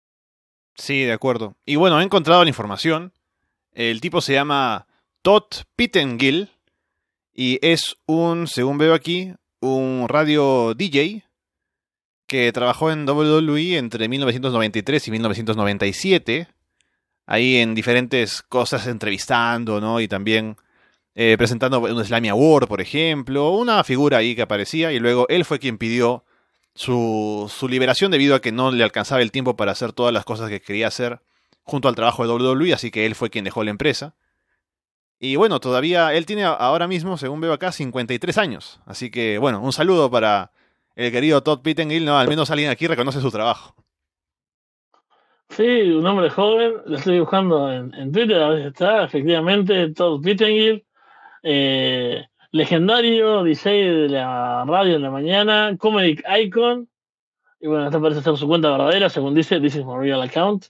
Sí, de acuerdo. Y bueno, he encontrado la información. El tipo se llama Todd Pettengill y es según veo aquí, un radio DJ que trabajó en WWE entre 1993 y 1997, ahí en diferentes cosas entrevistando, ¿no? Y también presentando un Slammy Award, por ejemplo, una figura ahí que aparecía y luego él fue quien pidió su liberación debido a que no le alcanzaba el tiempo para hacer todas las cosas que quería hacer junto al trabajo de WWE, así que él fue quien dejó la empresa. Y bueno, todavía él tiene ahora mismo, según veo acá, 53 años. Así que bueno, un saludo para el querido Todd Pettengill, ¿no? Al menos alguien aquí reconoce su trabajo. Sí, un hombre joven, lo estoy buscando en Twitter, a ver si está, efectivamente, Todd Pittengill, legendario DJ de la radio en la mañana, comedic icon, y bueno, esta parece ser su cuenta verdadera, según dice, this is my real account,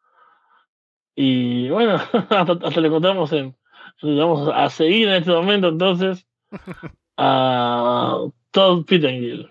y bueno, hasta le encontramos vamos a seguir en este momento entonces a Todd Pittengill.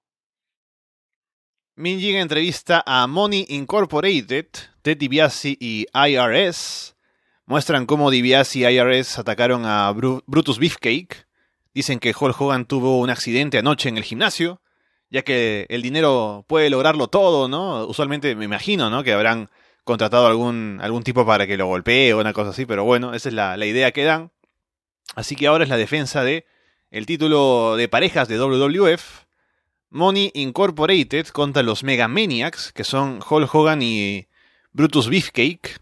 Minjin entrevista a Money Incorporated, Ted DiBiase y IRS. Muestran cómo DiBiase y IRS atacaron a Brutus Beefcake. Dicen que Hulk Hogan tuvo un accidente anoche en el gimnasio, ya que el dinero puede lograrlo todo, ¿no? Usualmente me imagino, ¿no? Que habrán contratado algún tipo para que lo golpee o una cosa así, pero bueno, esa es la idea que dan. Así que ahora es la defensa de el título de parejas de WWF. Money Incorporated contra los Mega Maniacs, que son Hulk Hogan y Brutus Beefcake.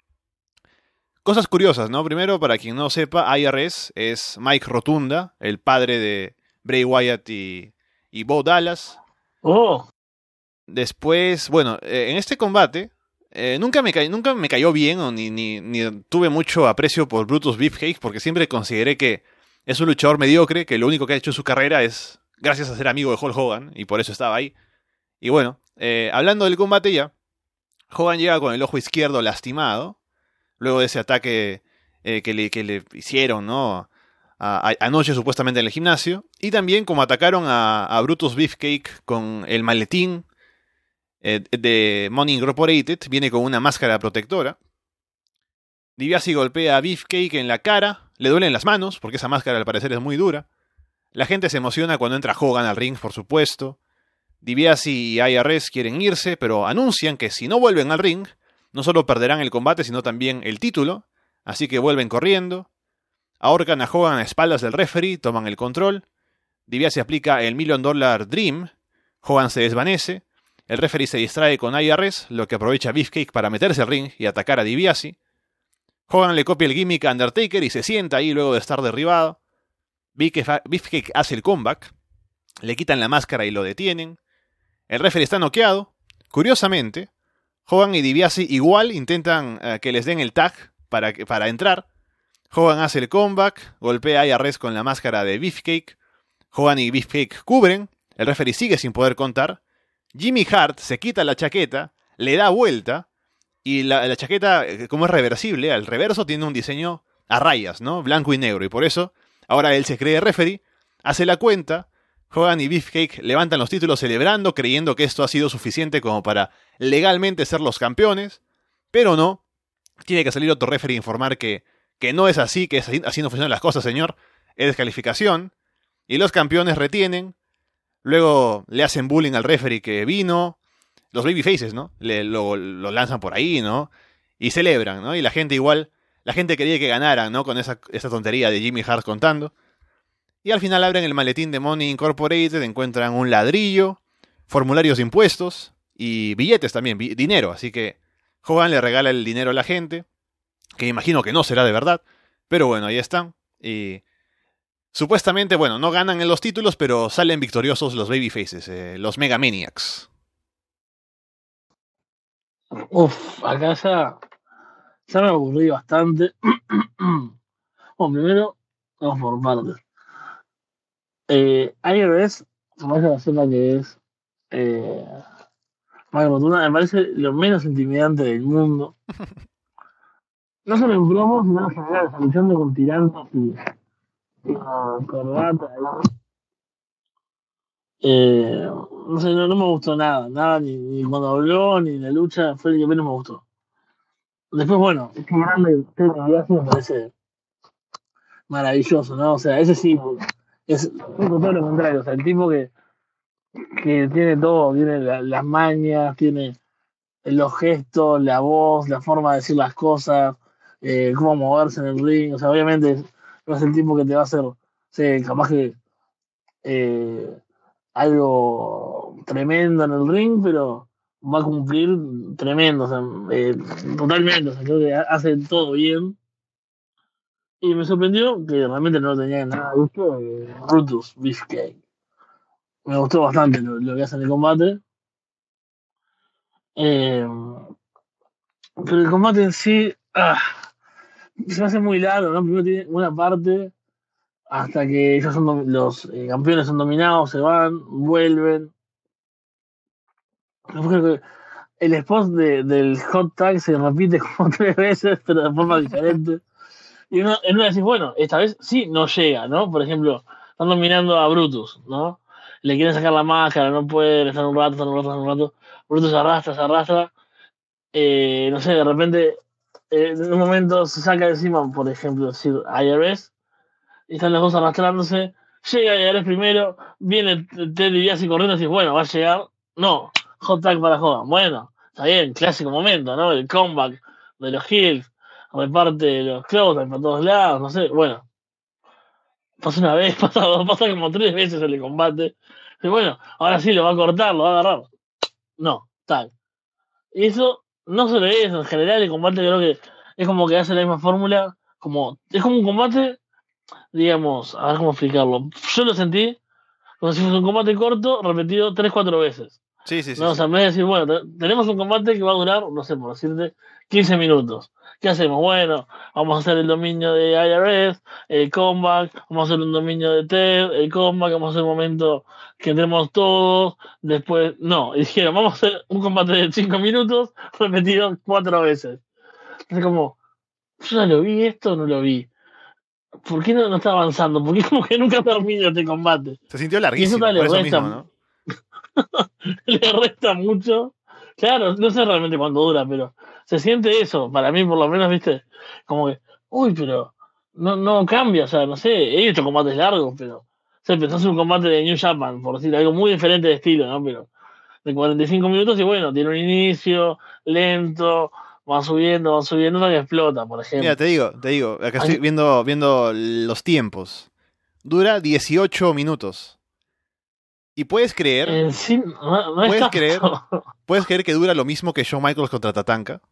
Cosas curiosas, ¿no? Primero, para quien no sepa, IRS es Mike Rotunda, el padre de Bray Wyatt y Bo Dallas. Oh. Después, bueno, en este combate nunca me cayó bien o ni tuve mucho aprecio por Brutus Beefcake porque siempre consideré que es un luchador mediocre, que lo único que ha hecho en su carrera es gracias a ser amigo de Hulk Hogan, y por eso estaba ahí. Y bueno, hablando del combate ya, Hogan llega con el ojo izquierdo lastimado, luego de ese ataque que le hicieron, ¿no? Anoche supuestamente en el gimnasio, y también como atacaron a Brutus Beefcake con el maletín de Money Incorporated, viene con una máscara protectora. DiBiase golpea a Beefcake en la cara, le duelen las manos, porque esa máscara al parecer es muy dura. La gente se emociona cuando entra Hogan al ring, por supuesto. DiBiase y IRS quieren irse, pero anuncian que si no vuelven al ring, no solo perderán el combate, sino también el título, así que vuelven corriendo. Ahorcan a Hogan a espaldas del referee, toman el control. DiBiase aplica el $1 Million Dream. Hogan se desvanece. El referee se distrae con IRS, lo que aprovecha Beefcake para meterse al ring y atacar a DiBiase. Hogan le copia el gimmick a Undertaker y se sienta ahí luego de estar derribado. Beefcake hace el comeback. Le quitan la máscara y lo detienen. El referee está noqueado. Curiosamente, Hogan y DiBiase igual intentan que les den el tag para entrar. Hogan hace el comeback, golpea a IRS con la máscara de Beefcake. Hogan y Beefcake cubren. El referee sigue sin poder contar. Jimmy Hart se quita la chaqueta, le da vuelta. Y la chaqueta, como es reversible, al reverso tiene un diseño a rayas, ¿no? Blanco y negro. Y por eso, ahora él se cree referee, hace la cuenta. Hogan y Beefcake levantan los títulos celebrando, creyendo que esto ha sido suficiente como para legalmente ser los campeones. Pero no. Tiene que salir otro referee a informar que no es así, que así no funcionan las cosas, señor. Es descalificación. Y los campeones retienen. Luego le hacen bullying al referee que vino. Los babyfaces, ¿no? Lo lanzan por ahí, ¿no? Y celebran, ¿no? Y la gente igual, la gente quería que ganaran, ¿no? Con esa tontería de Jimmy Hart contando. Y al final abren el maletín de Money Incorporated, encuentran un ladrillo, formularios de impuestos y billetes también, dinero. Así que Hogan le regala el dinero a la gente, que imagino que no será de verdad. Pero bueno, ahí están. Y supuestamente, bueno, no ganan en los títulos, pero salen victoriosos los babyfaces, los Mega Maniacs. Acá ya me aburrí bastante. Bueno, primero, vamos por partes. IRS, como es la zona que es Mike Rotunda, me parece lo menos intimidante del mundo. No solo en promos, sino en general, luchando con tirantes y corbata. no sé, no me gustó nada, ni cuando habló, ni la lucha, fue el que menos me gustó. Después, bueno, es que grande, Ted DiBiase me parece maravilloso, ¿no? O sea, ese sí, es todo lo contrario, o sea, el tipo que tiene todo, tiene las mañas, tiene los gestos, la voz, la forma de decir las cosas, cómo moverse en el ring, o sea, obviamente no es el tipo que te va a hacer, sé, capaz que eh, algo tremendo en el ring, pero va a cumplir tremendo, o sea, totalmente, o sea, creo que hace todo bien. Y me sorprendió que realmente no lo tenía nada de gusto, Brutus Beefcake. Me gustó bastante lo que hace en el combate. Eh, pero el combate en sí se me hace muy largo, ¿no? Primero tiene una parte hasta que ellos son los campeones son dominados, se van, vuelven. Yo creo que el spot del hot tag se repite como 3 veces, pero de forma diferente. Y en una decís, bueno, esta vez sí no llega, ¿no? Por ejemplo, están dominando a Brutus, ¿no? Le quieren sacar la máscara, no puede, están un rato, están un rato, están un rato. Brutus se arrastra. No sé, de repente, en un momento se saca de encima, por ejemplo, decir IRS, y están los dos arrastrándose. Llega IRS primero, viene Ted DiBiase corriendo y dices, bueno, va a llegar. No, hot tag para Hogan. Bueno, está bien, clásico momento, ¿no? El comeback de los Hills, reparte los close para todos lados, no sé, bueno. Pasa una vez, pasa dos, pasa como 3 veces el combate. Y bueno, ahora sí lo va a cortar, lo va a agarrar. No, tal. Y eso, no solo eso, en general el combate creo que es como que hace la misma fórmula, es como un combate, digamos, a ver cómo explicarlo. Yo lo sentí como si fuese un combate corto, repetido 3, 4 veces. Sí, sí, sí, No, o sí. sea, en vez de decir, bueno, tenemos un combate que va a durar, no sé, por decirte, 15 minutos. ¿Qué hacemos? Bueno, vamos a hacer el dominio de IRS, el comeback, vamos a hacer un dominio de TED, el comeback, vamos a hacer un momento que entremos todos, después, no, y dijeron, vamos a hacer un combate de 5 minutos, repetido 4 veces. Entonces como, yo ya lo vi esto, no lo vi. ¿Por qué no está avanzando? ¿Por qué como que nunca termina este combate? Se sintió Y eso larguísimo, tal, por le eso resta, mismo, ¿no? le resta mucho. Claro, no sé realmente cuánto dura, pero se siente eso, para mí por lo menos, viste, como que, uy, pero no cambia, o sea, no sé, he visto combates largos, pero, o sea, pensás en un combate de New Japan, por decir algo muy diferente de estilo, ¿no? Pero de 45 minutos y bueno, tiene un inicio lento, va subiendo, hasta que explota, por Mira, ejemplo. te digo, acá estoy Ay, viendo los tiempos. Dura 18 minutos. Y en sí, no es puedes creer, tanto. puedes creer que dura lo mismo que Shawn Michaels contra Tatanka.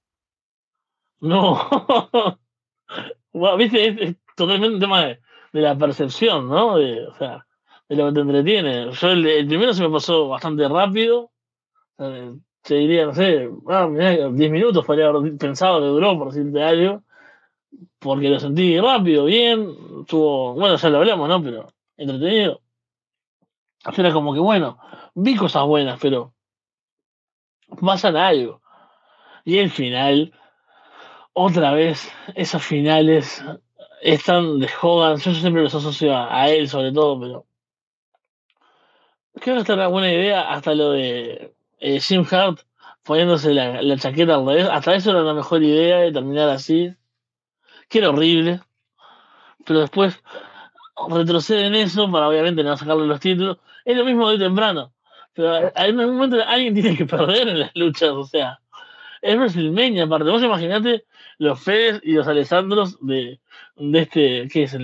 No. Bueno, viste, es totalmente un tema de la percepción, ¿no? O sea, de lo que te entretiene. Yo el primero se me pasó bastante rápido. Te diría, no sé, mirá, 10 minutos podría haber pensado que duró, por decirte algo, porque lo sentí rápido, bien, estuvo, bueno, ya lo hablamos, ¿no? Pero entretenido. Así era como que, bueno, vi cosas buenas, pero pasan algo. Y el final, otra vez, esos finales están de Hogan, yo siempre los asocio a él sobre todo, pero creo que está una buena idea hasta lo de Jim Hart poniéndose la chaqueta al revés. Hasta eso era la mejor idea de terminar así. Que era horrible. Pero después retroceden eso para obviamente no sacarle los títulos. Es lo mismo de hoy temprano. Pero en algún momento alguien tiene que perder en las luchas. O sea, es WrestleMania aparte. Vos imaginate los Fedes y los Alessandros de este, ¿qué es el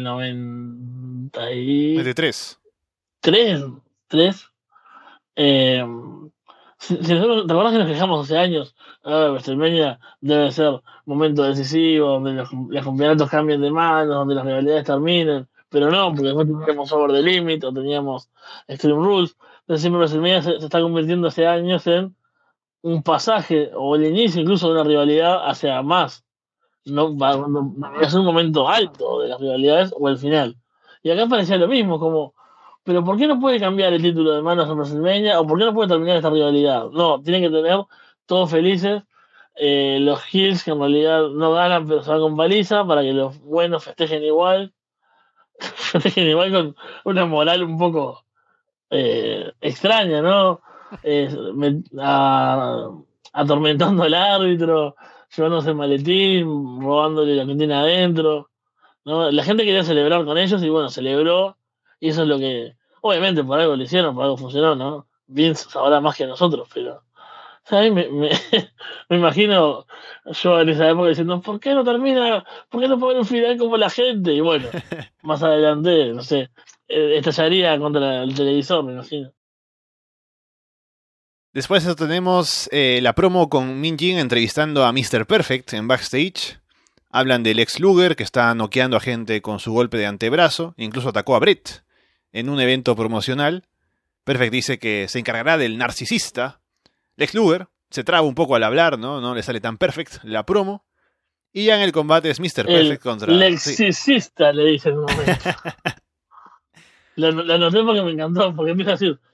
23. 93? ¿Tres? Eh, si nosotros, ¿te acuerdas que nos quejamos hace años? WrestleMania debe ser momento decisivo, donde los campeonatos cambien de manos, donde las rivalidades terminen, pero no, porque después teníamos Over the Limit o teníamos Extreme Rules. Entonces siempre WrestleMania se está convirtiendo hace años en un pasaje o el inicio incluso de una rivalidad hacia más. No, cuando es un momento alto de las rivalidades o el final. Y acá parecía lo mismo, como, pero ¿por qué no puede cambiar el título de manos en WrestleMania? ¿O por qué no puede terminar esta rivalidad? No, tienen que tener todos felices, los heels que en realidad no ganan pero se van con paliza para que los buenos festejen igual, festejen igual con una moral un poco extraña, ¿no? Atormentando al árbitro, llevándose el maletín, robándole la que tiene adentro, ¿no? La gente quería celebrar con ellos y bueno, celebró, y eso es lo que, obviamente por algo lo hicieron, por algo funcionó, ¿no? Vince sabrá más que nosotros, pero o sea, a mí me imagino yo en esa época diciendo, ¿por qué no termina? ¿Por qué no pone un final como la gente? Y bueno, más adelante, no sé, estallaría contra el televisor, me imagino. Después de eso tenemos la promo con Min Jin entrevistando a Mr. Perfect en backstage. Hablan del Lex Luger, que está noqueando a gente con su golpe de antebrazo. Incluso atacó a Brett en un evento promocional. Perfect dice que se encargará del narcisista. Lex Luger se traba un poco al hablar, ¿no? No le sale tan perfect la promo. Y ya en el combate es Mr. Perfect contra... Lexicista, sí. Le dice en un momento. La noté porque me encantó, porque empieza a decir,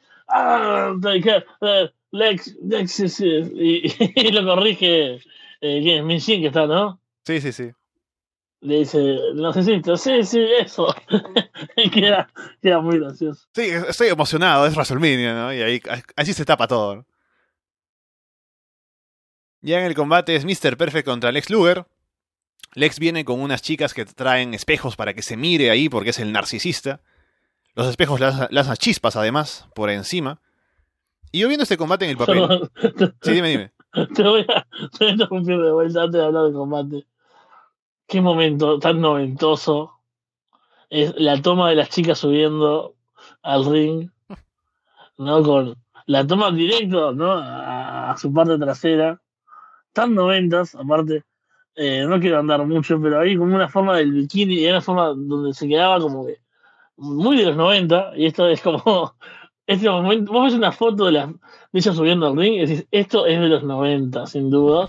Lex, y lo corrige, ¿quién es? Min Jin, que está, ¿no? Sí, sí, sí. Le dice, no sé si, sí, eso. Y queda muy gracioso. Sí, estoy emocionado, es WrestleMania, ¿no? Y ahí así se tapa todo, ¿no? Ya en el combate es Mr. Perfect contra Lex Luger. Lex viene con unas chicas que traen espejos para que se mire ahí porque es el narcisista. Los espejos lanzan chispas además por encima. Y yo viendo este combate en el papel... Perdón, Sí, dime. te voy a interrumpir de vuelta antes de hablar del combate. Qué momento tan noventoso es la toma de las chicas subiendo al ring, ¿no? Con la toma directo, ¿no? A su parte trasera. Tan noventas, aparte. No quiero andar mucho, pero ahí como una forma del bikini, y una forma donde se quedaba como que muy de los 90, y esto es como, este momento, vos ves una foto de ella subiendo al ring y decís, esto es de los 90 sin duda,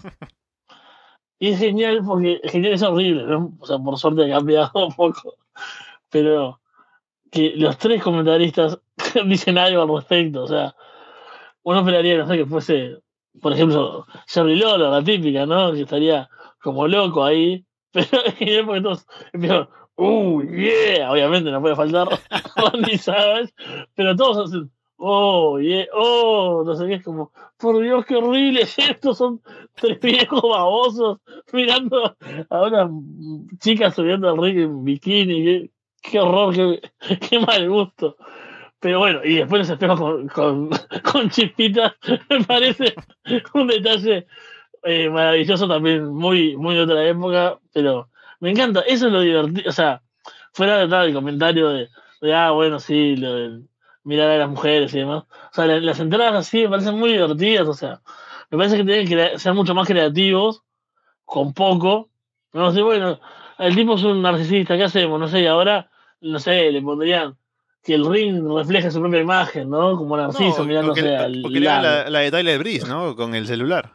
y es genial porque, genial es horrible, ¿no? O sea, por suerte ha cambiado un poco, pero que los tres comentaristas dicen algo al respecto, o sea, uno esperaría, no sé, que fuese, por ejemplo, Jerry Lawler, la típica, ¿no? Que estaría como loco ahí, pero es genial porque todos empiezan, yeah, obviamente no puede faltar Randy Savage, pero todos hacen, oh, yeah, oh, no sé qué, es como, por Dios, qué horrible es esto, son tres viejos babosos mirando a unas chicas subiendo al ring en bikini, qué horror, qué mal gusto. Pero bueno, y después los espejos con chispitas, me parece un detalle maravilloso también, muy, muy de otra época, pero me encanta, eso es lo divertido, o sea, fuera de tal el comentario bueno, sí, lo de mirar a las mujeres y demás, o sea, las entradas así me parecen muy divertidas, o sea, me parece que tienen que ser mucho más creativos, con poco, no sé, bueno, el tipo es un narcisista, ¿qué hacemos? No sé, y ahora, no sé, le pondrían que el ring refleje su propia imagen, ¿no? Como Narciso No, mirándose o al que le hagan lago. la de Tyler Breeze, ¿no? Con el celular.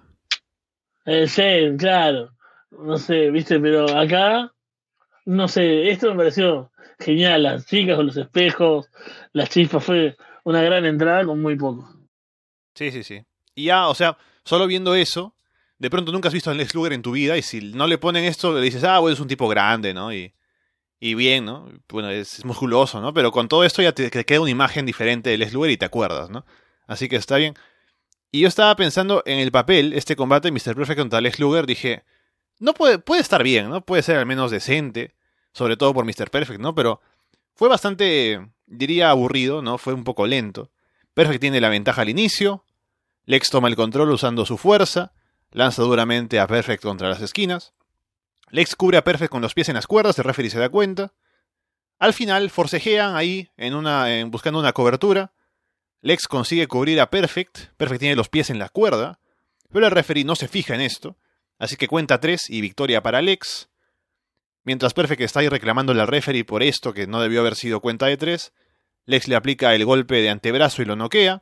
Sí, claro. No sé, viste, pero acá, no sé, esto me pareció genial. Las chicas con los espejos, las chispas, fue una gran entrada con muy poco. Sí, sí, sí. Y ya, o sea, solo viendo eso, de pronto nunca has visto a Lex Luger en tu vida y si no le ponen esto, le dices, bueno, es un tipo grande, ¿no? Y bien, ¿no? Bueno, es musculoso, ¿no? Pero con todo esto ya te queda una imagen diferente de Lex Luger y te acuerdas, ¿no? Así que está bien. Y yo estaba pensando en el papel, este combate Mr. Perfect contra Lex Luger, dije, no puede estar bien, ¿no? Puede ser al menos decente, sobre todo por Mr. Perfect, ¿no? Pero fue bastante, diría, aburrido, ¿no? Fue un poco lento. Perfect tiene la ventaja al inicio, Lex toma el control usando su fuerza, lanza duramente a Perfect contra las esquinas, Lex cubre a Perfect con los pies en las cuerdas, el referee se da cuenta. Al final forcejean ahí buscando una cobertura. Lex consigue cubrir a Perfect, Perfect tiene los pies en la cuerda, pero el referee no se fija en esto, así que cuenta 3 y victoria para Lex. Mientras Perfect está ahí reclamándole al referee por esto que no debió haber sido cuenta de 3, Lex le aplica el golpe de antebrazo y lo noquea.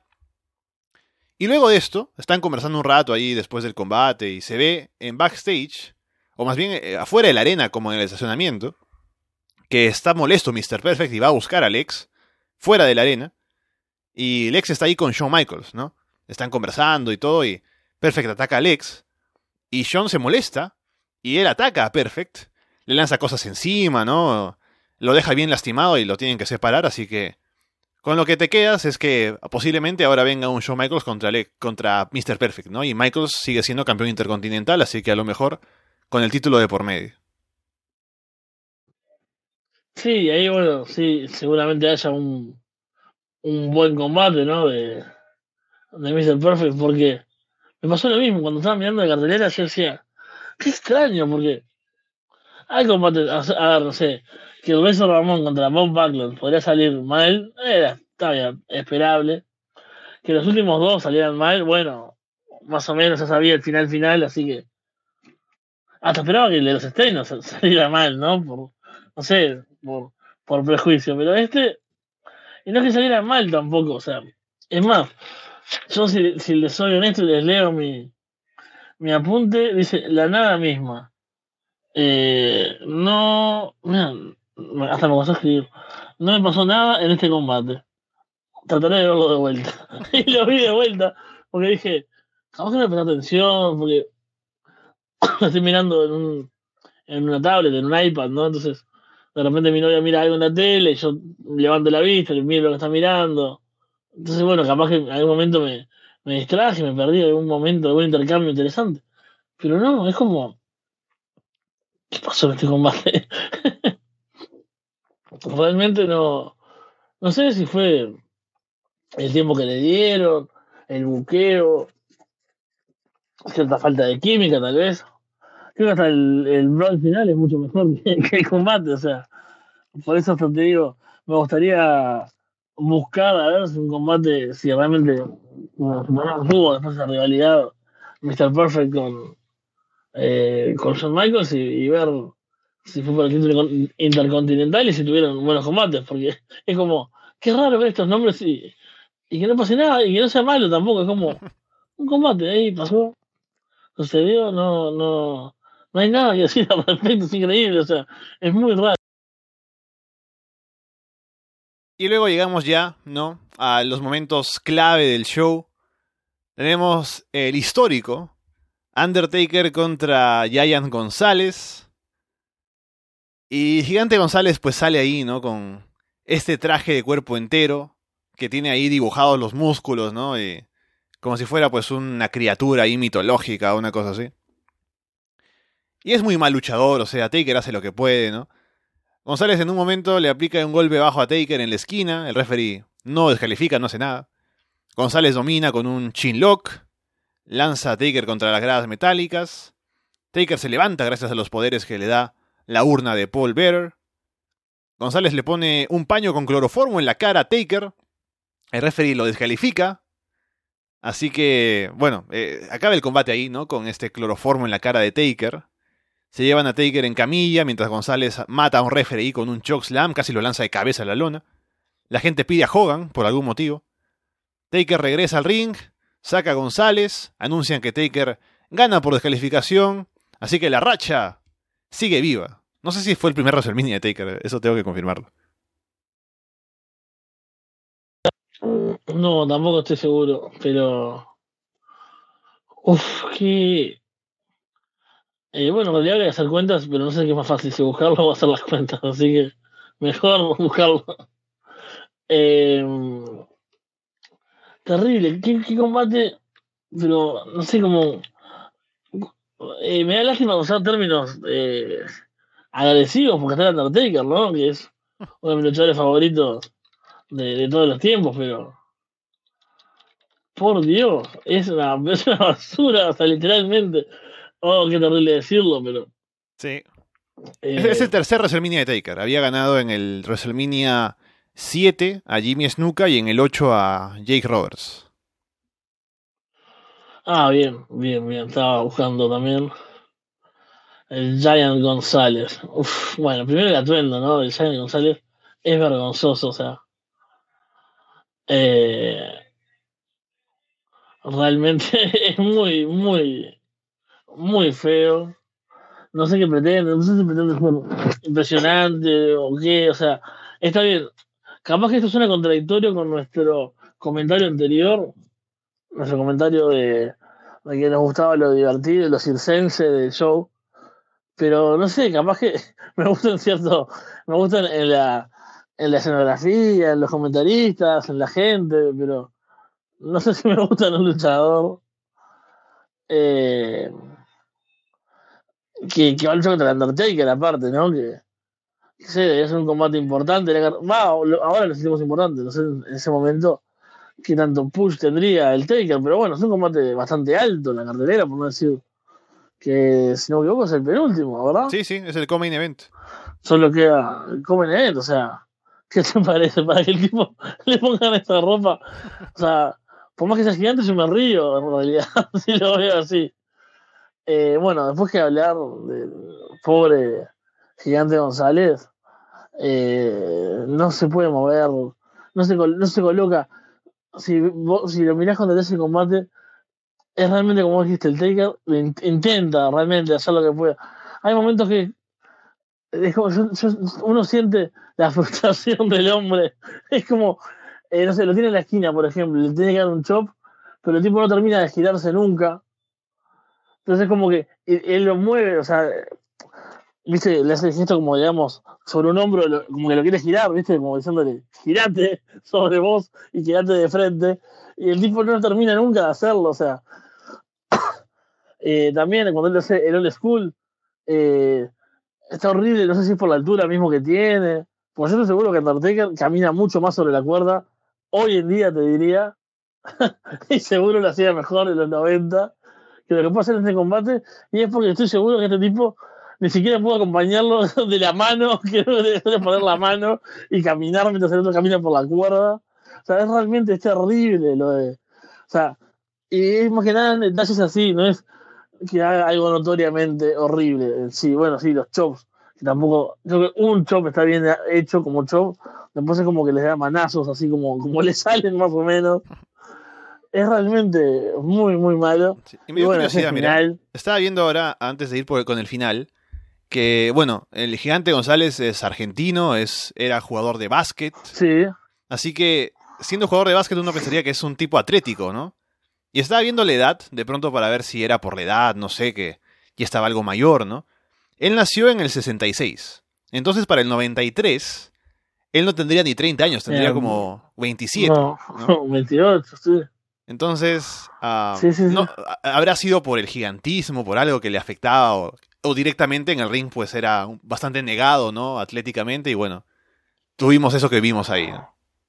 Y luego de esto, están conversando un rato ahí después del combate y se ve en backstage, o más bien afuera de la arena como en el estacionamiento, que está molesto Mr. Perfect y va a buscar a Lex fuera de la arena. Y Lex está ahí con Shawn Michaels, ¿no? Están conversando y todo y Perfect ataca a Lex y Shawn se molesta y él ataca a Perfect, le lanza cosas encima, ¿no? Lo deja bien lastimado y lo tienen que separar, así que Con lo que te quedas es que posiblemente ahora venga un Shawn Michaels contra Mr. Perfect, ¿no? Y Michaels sigue siendo campeón intercontinental, así que a lo mejor con el título de por medio. Sí, ahí bueno, sí, seguramente haya un buen combate, ¿no? De Mr. Perfect, porque me pasó lo mismo, cuando estaba mirando la cartelera yo decía, qué extraño, porque hay combates, a ver, no sé, que el beso Ramón contra Bob Backlund podría salir mal, está bien, esperable. Que los últimos dos salieran mal, bueno, más o menos ya sabía el final, así que hasta esperaba que el de los estrenos saliera mal, ¿no? No sé, por prejuicio, pero y no es que saliera mal tampoco, o sea, es más, yo si les soy honesto y les leo mi apunte, dice la nada misma. No, mira, hasta me pasó a escribir. No me pasó nada en este combate. Trataré de verlo de vuelta. Y lo vi de vuelta, porque dije, jamás que no me presté atención, porque lo estoy mirando en una tablet, en un iPad, ¿no? Entonces, de repente mi novia mira algo en la tele, y yo levanto la vista, y miro lo que está mirando. Entonces, bueno, capaz que en algún momento me distraje, me perdí algún momento, algún intercambio interesante. Pero no, es como, ¿qué pasó en este combate? Realmente no sé si fue el tiempo que le dieron, el buqueo, cierta falta de química tal vez. Creo que hasta el brawl final es mucho mejor que el combate, o sea, por eso hasta te digo, me gustaría buscar a ver si un combate, si realmente como suponemos hubo después esa rivalidad Mr. Perfect con Shawn Michaels y ver si fue por el título intercontinental y si tuvieron buenos combates, porque es como, qué raro ver estos nombres y que no pase nada y que no sea malo tampoco, es como un combate, ahí pasó, sucedió, no hay nada que decir al respecto, es increíble, o sea, es muy raro. Y luego llegamos ya, ¿no? A los momentos clave del show. Tenemos el histórico Undertaker contra Giant González. Y Gigante González pues sale ahí, ¿no? Con este traje de cuerpo entero, que tiene ahí dibujados los músculos, ¿no? Como si fuera pues una criatura ahí mitológica o una cosa así. Y es muy mal luchador, o sea, Taker hace lo que puede, ¿no? González en un momento le aplica un golpe bajo a Taker en la esquina, el referee no descalifica, no hace nada. González domina con un chinlock, lanza a Taker contra las gradas metálicas. Taker se levanta gracias a los poderes que le da la urna de Paul Bearer. González le pone un paño con cloroformo en la cara a Taker. El referee lo descalifica. Así que, bueno, acaba el combate ahí, ¿no? Con este cloroformo en la cara de Taker. Se llevan a Taker en camilla mientras González mata a un referee con un chokeslam, casi lo lanza de cabeza a la lona. La gente pide a Hogan por algún motivo. Taker regresa al ring, saca a González, anuncian que Taker gana por descalificación, así que la racha sigue viva. No sé si fue el primer WrestleMania de Taker, eso tengo que confirmarlo. No, tampoco estoy seguro, pero. Uf, que. Bueno, en realidad voy a hacer cuentas, pero no sé qué es más fácil, si buscarlo o hacer las cuentas, así que mejor buscarlo. Eh, Terrible, qué combate, pero no sé cómo. Me da lástima usar términos agresivos porque está el Undertaker, ¿no? Que es uno de mis luchadores favoritos de todos los tiempos, pero. Por Dios, es una basura, o sea, literalmente. Oh, qué terrible decirlo, pero. Sí. Es Eh, el tercer WrestleMania de Taker. Había ganado en el WrestleMania 7 a Jimmy Snuka y en el 8 a Jake Roberts. bien. Estaba buscando también el Giant González. Uf, bueno, primero el atuendo, ¿no? El Giant González es vergonzoso, o sea. eh, Realmente es muy feo. No sé qué pretende, no sé si pretende ser impresionante o qué, o sea, está bien. Capaz que esto suena contradictorio con nuestro comentario anterior, nuestro comentario de que nos gustaba lo divertido, lo circense del show, pero no sé, capaz que me gusta en cierto, me gusta en en la escenografía, en los comentaristas, en la gente, pero no sé si me gusta en un luchador eh, que va a luchar contra el Undertaker aparte, ¿no? Que sé, es un combate importante. Ahora lo sentimos importante, no sé en ese momento qué tanto push tendría el Taker, pero bueno, es un combate bastante alto en la cartelera, por no decir que, si no me equivoco, es el penúltimo, ¿verdad? Sí, sí, es el co-main event. Solo queda el Common Event, o sea, ¿qué te parece para que el tipo le pongan esta ropa? O sea, por más que sea gigante, yo me río en realidad, si lo veo así. Bueno, después que hablar del pobre Gigante González, no se puede mover, no se coloca. Si lo mirás cuando te hace el combate, es realmente como dijiste, el Taker intenta realmente hacer lo que pueda. Hay momentos que es como, uno siente la frustración del hombre. Es como, no sé, lo tiene en la esquina, por ejemplo, le tiene que dar un chop, pero el tipo no termina de girarse nunca. Entonces es como que él lo mueve, o sea, viste, le hace el gesto como, digamos, sobre un hombro, como que lo quiere girar, viste, como diciéndole, girate sobre vos y girate de frente. Y el tipo no termina nunca de hacerlo, o sea, también cuando él hace el old school, eh, está horrible, no sé si es por la altura mismo que tiene. Pues yo estoy seguro que Undertaker camina mucho más sobre la cuerda. Hoy en día te diría, y seguro lo hacía mejor en los 90 que lo que puede hacer en este combate. Y es porque estoy seguro que este tipo ni siquiera pudo acompañarlo de la mano, que no le debe poner la mano y caminar mientras el otro camina por la cuerda. O sea, es terrible lo de. O sea, y es más que nada en detalles así, no es que haga algo notoriamente horrible. Sí, bueno, sí, los chops, que tampoco, creo que un chop está bien hecho como chop, después es como que les da manazos, así como le salen más o menos. Es realmente muy, muy malo. Sí. Y me Y dio bueno, ese curiosidad, mira. final, Estaba viendo ahora, antes de ir con el final, que, bueno, el Gigante González es argentino, era jugador de básquet. sí, Así que, siendo jugador de básquet, uno pensaría que es un tipo atlético, ¿no? Y estaba viendo la edad, de pronto para ver si era por la edad, no sé, que ya estaba algo mayor, ¿no? Él nació en el 66. Entonces, para el 93, él no tendría ni 30 años, tendría como 27, no, ¿no? 28, sí. Entonces, Sí, sí, sí. no, habrá sido por el gigantismo, por algo que le afectaba, o directamente en el ring, pues era bastante negado, ¿no? Atléticamente, y bueno, tuvimos eso que vimos ahí, ¿no?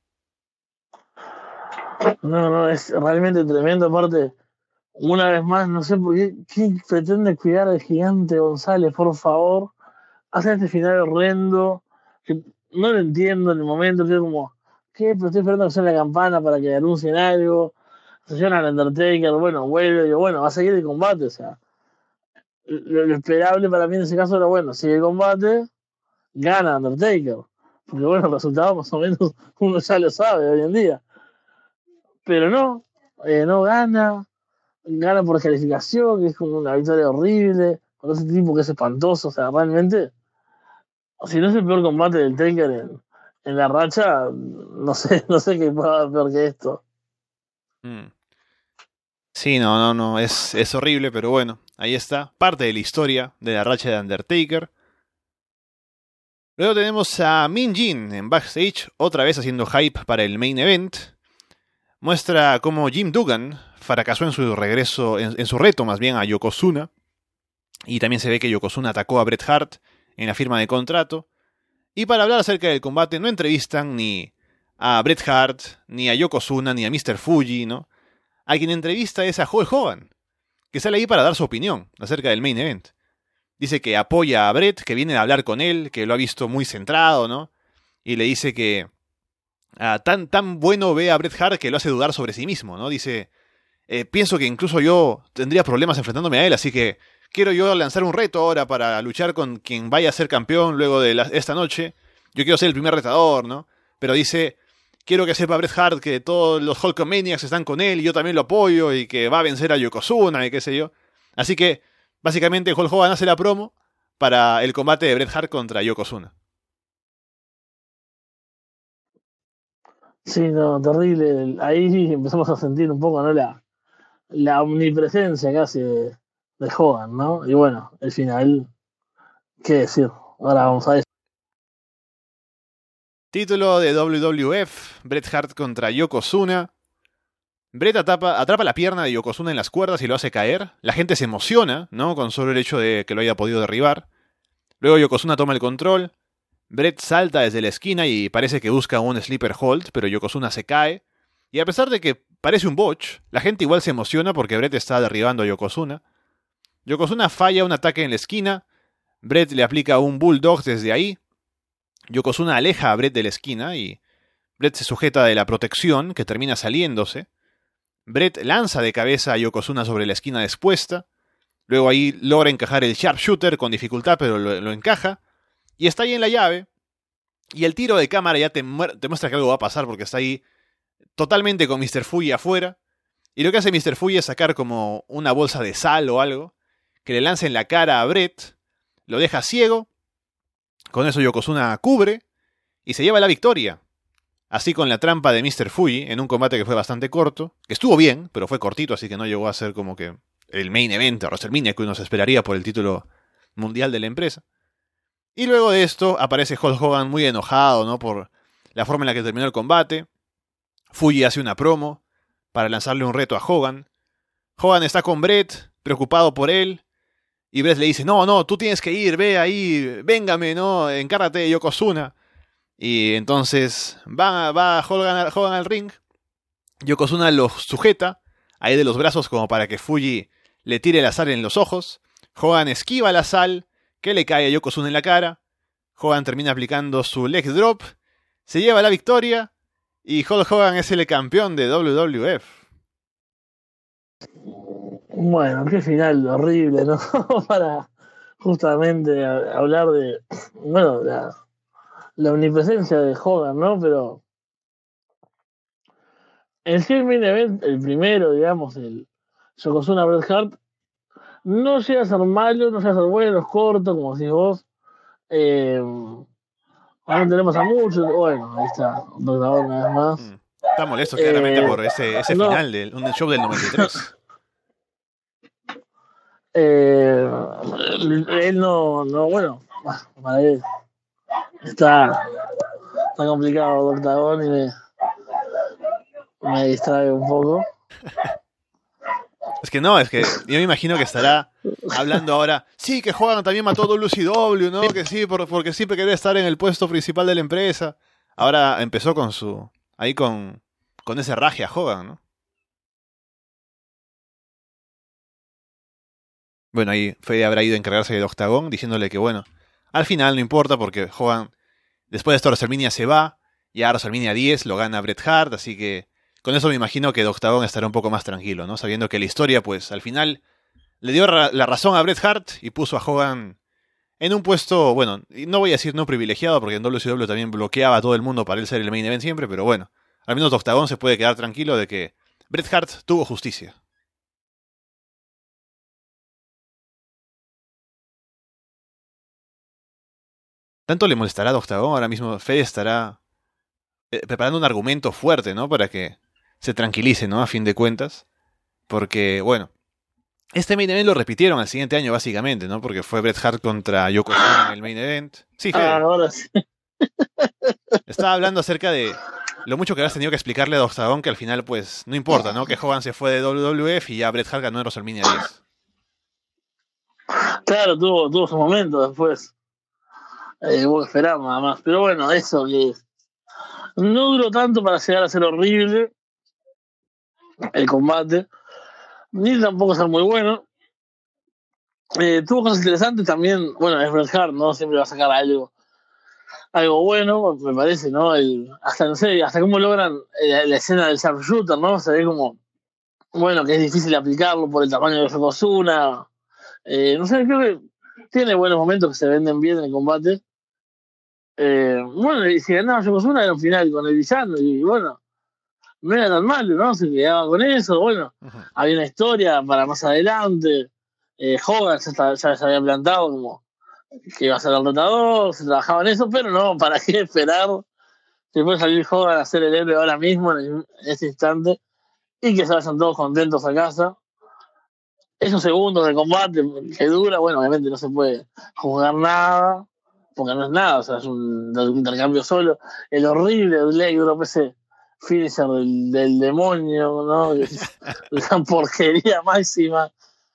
No, no, es realmente tremendo. Aparte, una vez más, no sé por qué, ¿quién pretende cuidar al Gigante González, por favor? Hace este final horrendo, que no lo entiendo en el momento, estoy como, ¿qué? Pero estoy esperando que suene la campana para que anuncien algo, se llama al Undertaker, bueno, vuelve, digo, bueno, va a seguir el combate, o sea, lo esperable para mí en ese caso era, bueno, sigue el combate, gana Undertaker, porque bueno, el resultado más o menos uno ya lo sabe hoy en día, pero no, no gana, gana por calificación, que es como una victoria horrible, con ese tipo que es espantoso, o sea, realmente si no es el peor combate del Taker en la racha, no sé, no sé qué puede haber peor que esto. Mm. Sí, no, es horrible, pero bueno, ahí está, parte de la historia de la racha de Undertaker. Luego tenemos a Min Jin en backstage, otra vez haciendo hype para el main event. Muestra cómo Jim Duggan fracasó en su regreso, en su reto más bien a Yokozuna. Y también se ve que Yokozuna atacó a Bret Hart en la firma de contrato. Y para hablar acerca del combate no entrevistan ni a Bret Hart, ni a Yokozuna, ni a Mr. Fuji, ¿no? A quien entrevista es a Hulk Hogan, que sale ahí para dar su opinión acerca del main event. Dice que apoya a Bret, que viene a hablar con él, que lo ha visto muy centrado, ¿no? Y le dice que tan bueno ve a Bret Hart que lo hace dudar sobre sí mismo, ¿no? Dice, pienso que incluso yo tendría problemas enfrentándome a él, así que quiero yo lanzar un reto ahora para luchar con quien vaya a ser campeón luego de esta noche. Yo quiero ser el primer retador, ¿no? Pero dice, quiero que sepa Bret Hart que todos los Hulkamaniacs están con él y yo también lo apoyo y que va a vencer a Yokozuna y qué sé yo. Así que, básicamente, Hulk Hogan hace la promo para el combate de Bret Hart contra Yokozuna. Sí, no, terrible. Ahí empezamos a sentir un poco, ¿no? La omnipresencia casi de Hogan, ¿no? Y bueno, el final, ¿qué decir? Ahora vamos a ver. Título de WWF, Bret Hart contra Yokozuna. Bret atrapa la pierna de Yokozuna en las cuerdas y lo hace caer. La gente se emociona, ¿no? Con solo el hecho de que lo haya podido derribar. Luego Yokozuna toma el control. Bret salta desde la esquina y parece que busca un sleeper hold, pero Yokozuna se cae. Y a pesar de que parece un botch, la gente igual se emociona porque Bret está derribando a Yokozuna. Yokozuna falla un ataque en la esquina. Bret le aplica un bulldog desde ahí. Yokozuna aleja a Bret de la esquina y Bret se sujeta de la protección, que termina saliéndose. Bret lanza de cabeza a Yokozuna sobre la esquina expuesta. Luego ahí logra encajar el sharpshooter con dificultad, pero lo encaja. Y está ahí en la llave. Y el tiro de cámara ya te muestra que algo va a pasar porque está ahí totalmente con Mr. Fuji afuera. Y lo que hace Mr. Fuji es sacar como una bolsa de sal o algo, que le lanza en la cara a Bret. Lo deja ciego. Con eso Yokozuna cubre y se lleva la victoria. Así con la trampa de Mr. Fuji en un combate que fue bastante corto, que estuvo bien, pero fue cortito, así que no llegó a ser como que el main event de WrestleMania que uno se esperaría por el título mundial de la empresa. Y luego de esto aparece Hulk Hogan muy enojado, ¿no? Por la forma en la que terminó el combate. Fuji hace una promo para lanzarle un reto a Hogan. Hogan está con Bret, preocupado por él. Y Bret le dice, no, tú tienes que ir, ve ahí, véngame, ¿no? Encárgate de Yokozuna. Y entonces va Hogan al ring. Yokozuna lo sujeta ahí de los brazos como para que Fuji le tire la sal en los ojos. Hogan esquiva la sal que le cae a Yokozuna en la cara. Hogan termina aplicando su leg drop. Se lleva la victoria. Y Hulk Hogan es el campeón de WWF. Bueno, qué final horrible, ¿no? Para justamente hablar de, bueno, la omnipresencia de Hogan, ¿no? Pero en sí el main event, el primero, digamos, el Yokozuna Bret Hart, no llega a ser malo, no llega a ser bueno, es corto, como decís vos. Ahora tenemos a muchos, bueno, ahí está, Doctor una vez más. Está molesto claramente por ese no, final de un show del 93. Él no, bueno, para él está complicado Octagon y me distrae un poco. Es que yo me imagino que estará hablando ahora, sí, que Hogan también mató a WCW, ¿no? Que sí, porque siempre quería estar en el puesto principal de la empresa. Ahora empezó con ese raje a Hogan, ¿no? Bueno, ahí Fede habrá ido a encargarse de Octagon, diciéndole que bueno, al final no importa porque Hogan, después de esta WrestleMania se va, y a WrestleMania 10 lo gana Bret Hart, así que con eso me imagino que Octagon estará un poco más tranquilo, ¿no? Sabiendo que la historia, pues, al final le dio la razón a Bret Hart y puso a Hogan en un puesto, bueno, no voy a decir no privilegiado, porque en WCW también bloqueaba a todo el mundo para él ser el main event siempre, pero bueno, al menos Octagon se puede quedar tranquilo de que Bret Hart tuvo justicia. Tanto le molestará a Octagon, ahora mismo Fede estará preparando un argumento fuerte, ¿no? Para que se tranquilice, ¿no? A fin de cuentas. Porque, bueno, este main event lo repitieron al siguiente año, básicamente, ¿no? Porque fue Bret Hart contra Yokozuna en el main event. Sí, Fede. Ahora sí. Estaba hablando acerca de lo mucho que habías tenido que explicarle a Octagon, que al final, pues, no importa, ¿no? Que Hogan se fue de WWF y ya Bret Hart ganó en WrestleMania 10. Claro, tuvo su momento después. Hubo que esperar nada más. Pero bueno, eso que no duró tanto para llegar a ser horrible el combate, ni tampoco ser muy bueno. Tuvo cosas interesantes también. Bueno, es Bret Hart, ¿no? Siempre va a sacar algo bueno, me parece, ¿no? Hasta cómo logran la escena del sharpshooter, ¿no? Se ve como, bueno, que es difícil aplicarlo por el tamaño de Yokozuna. No sé, creo que tiene buenos momentos que se venden bien en el combate. Bueno, y si ganaba Yokozuna era un final con el villano, y bueno, no era tan malo, ¿no? Se quedaba con eso, bueno, había una historia para más adelante. Hogan ya se había plantado como que iba a ser el rotador, se trabajaba en eso, pero no, ¿para qué esperar? Se puede salir Hogan a hacer el héroe ahora mismo, en ese instante, y que se vayan todos contentos a casa. Esos segundos de combate que dura, bueno, obviamente no se puede jugar nada, porque no es nada, o sea, es un intercambio solo. El horrible Leg Drop, ese finisher del demonio, ¿no? La porquería máxima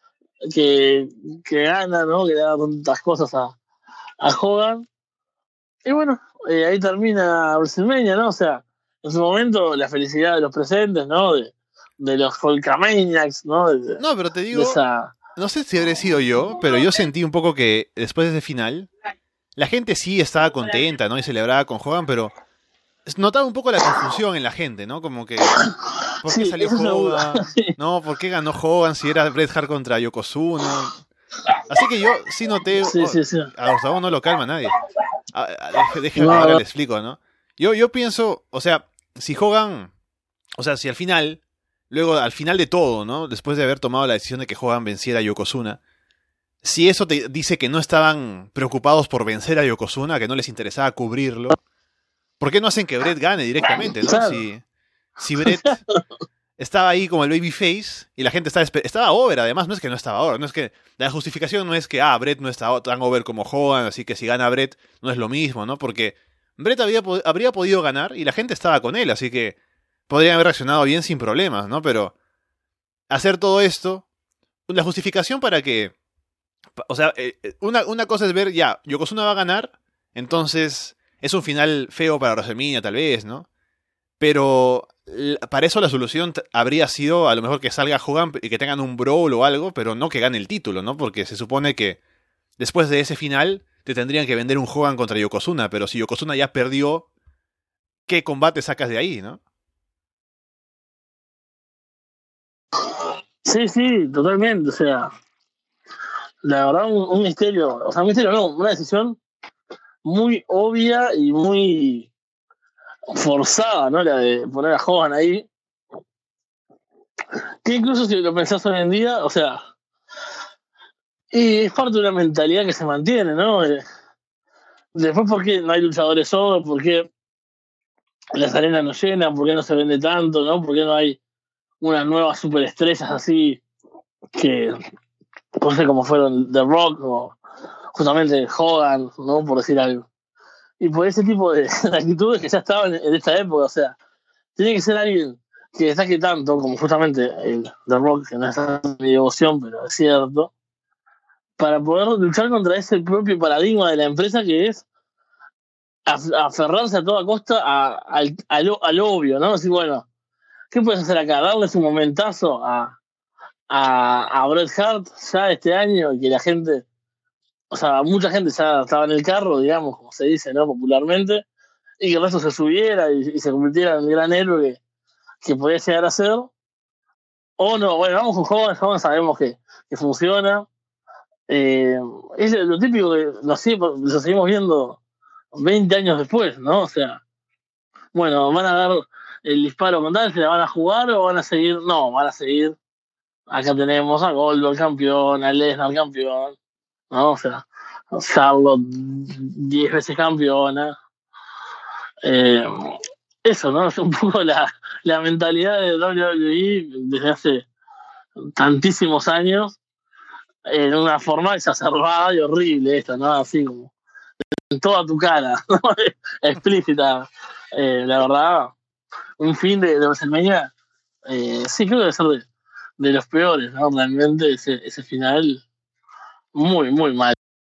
que gana, ¿no? Que le da tantas cosas a Hogan. Y bueno, ahí termina WrestleMania, ¿no? O sea, en su momento la felicidad de los presentes, ¿no? De los Hulkamaniacs, ¿no? No, pero te digo, no sé si habré sido yo, pero yo sentí un poco que después de ese final, la gente sí estaba contenta, ¿no? Y celebraba con Hogan, pero notaba un poco la confusión en la gente, ¿no? Como que, ¿por qué Sí, salió eso es Hogan? sí. ¿No? ¿Por qué ganó Hogan si era Bret Hart contra Yokozuna? Así que yo sí noté, Sí, sí, sí. a Gustavo no lo calma nadie. Déjame, No, ahora no. le explico, ¿no? Yo pienso, o sea, si Hogan, o sea, si al final, luego al final de todo, ¿no? Después de haber tomado la decisión de que Hogan venciera a Yokozuna, si eso te dice que no estaban preocupados por vencer a Yokozuna, que no les interesaba cubrirlo, ¿por qué no hacen que Bret gane directamente, ¿no? Claro. Si Bret estaba ahí como el babyface y la gente estaba over, además, no es que no estaba over, no es que la justificación no es que, Bret no está tan over como Hogan, así que si gana Bret no es lo mismo, ¿no? Porque Bret habría podido ganar y la gente estaba con él, así que podrían haber reaccionado bien sin problemas, ¿no? Pero hacer todo esto, la justificación para que, o sea, una cosa es ver, ya, Yokozuna va a ganar, entonces es un final feo para WrestleMania tal vez, ¿no? Pero para eso la solución habría sido a lo mejor que salga Hogan y que tengan un brawl o algo, pero no que gane el título, ¿no? Porque se supone que después de ese final te tendrían que vender un Hogan contra Yokozuna, pero si Yokozuna ya perdió, ¿qué combate sacas de ahí, no? Sí, sí, totalmente. O sea, la verdad, un misterio. O sea, un misterio no, una decisión muy obvia y muy forzada, ¿no? La de poner a Hogan ahí. Que incluso si lo pensás hoy en día, o sea, y es parte de una mentalidad que se mantiene, ¿no? Después, ¿por qué no hay luchadores solos? ¿Por qué las arenas no llenan? ¿Por qué no se vende tanto? ¿No? ¿Por qué no hay unas nuevas superestrellas así que, no sé, como fueron The Rock o justamente Hogan, ¿no? Por decir algo. Y por ese tipo de actitudes que ya estaban en esta época, o sea, tiene que ser alguien que destaque tanto, como justamente el The Rock, que no es mi devoción, pero es cierto, para poder luchar contra ese propio paradigma de la empresa que es aferrarse a toda costa al obvio, ¿no? Decir, bueno, ¿qué puedes hacer acá? Darles un momentazo a Bret Hart ya este año y que la gente, o sea, mucha gente ya estaba en el carro, digamos, como se dice, ¿no? Popularmente, y que el resto se subiera y se convirtiera en el gran héroe que podía llegar a ser. O no, bueno, vamos con Hogan sabemos que funciona. Es lo típico que lo seguimos viendo 20 años después, ¿no? O sea, bueno, van a dar el disparo con tal, ¿se la van a jugar o van a seguir? No, van a seguir. Acá tenemos a Goldberg campeón, a Lesnar campeón, ¿no? O sea, Charlotte 10 veces campeona. Eh, Eso, ¿no? Es un poco la mentalidad de WWE desde hace tantísimos años, en una forma exacerbada y horrible esto, ¿no? Así como en toda tu cara, ¿no? Explícita. La verdad, un fin de WrestleMania, sí creo que debe ser de los peores, ¿no? Realmente ese final, muy, muy mal.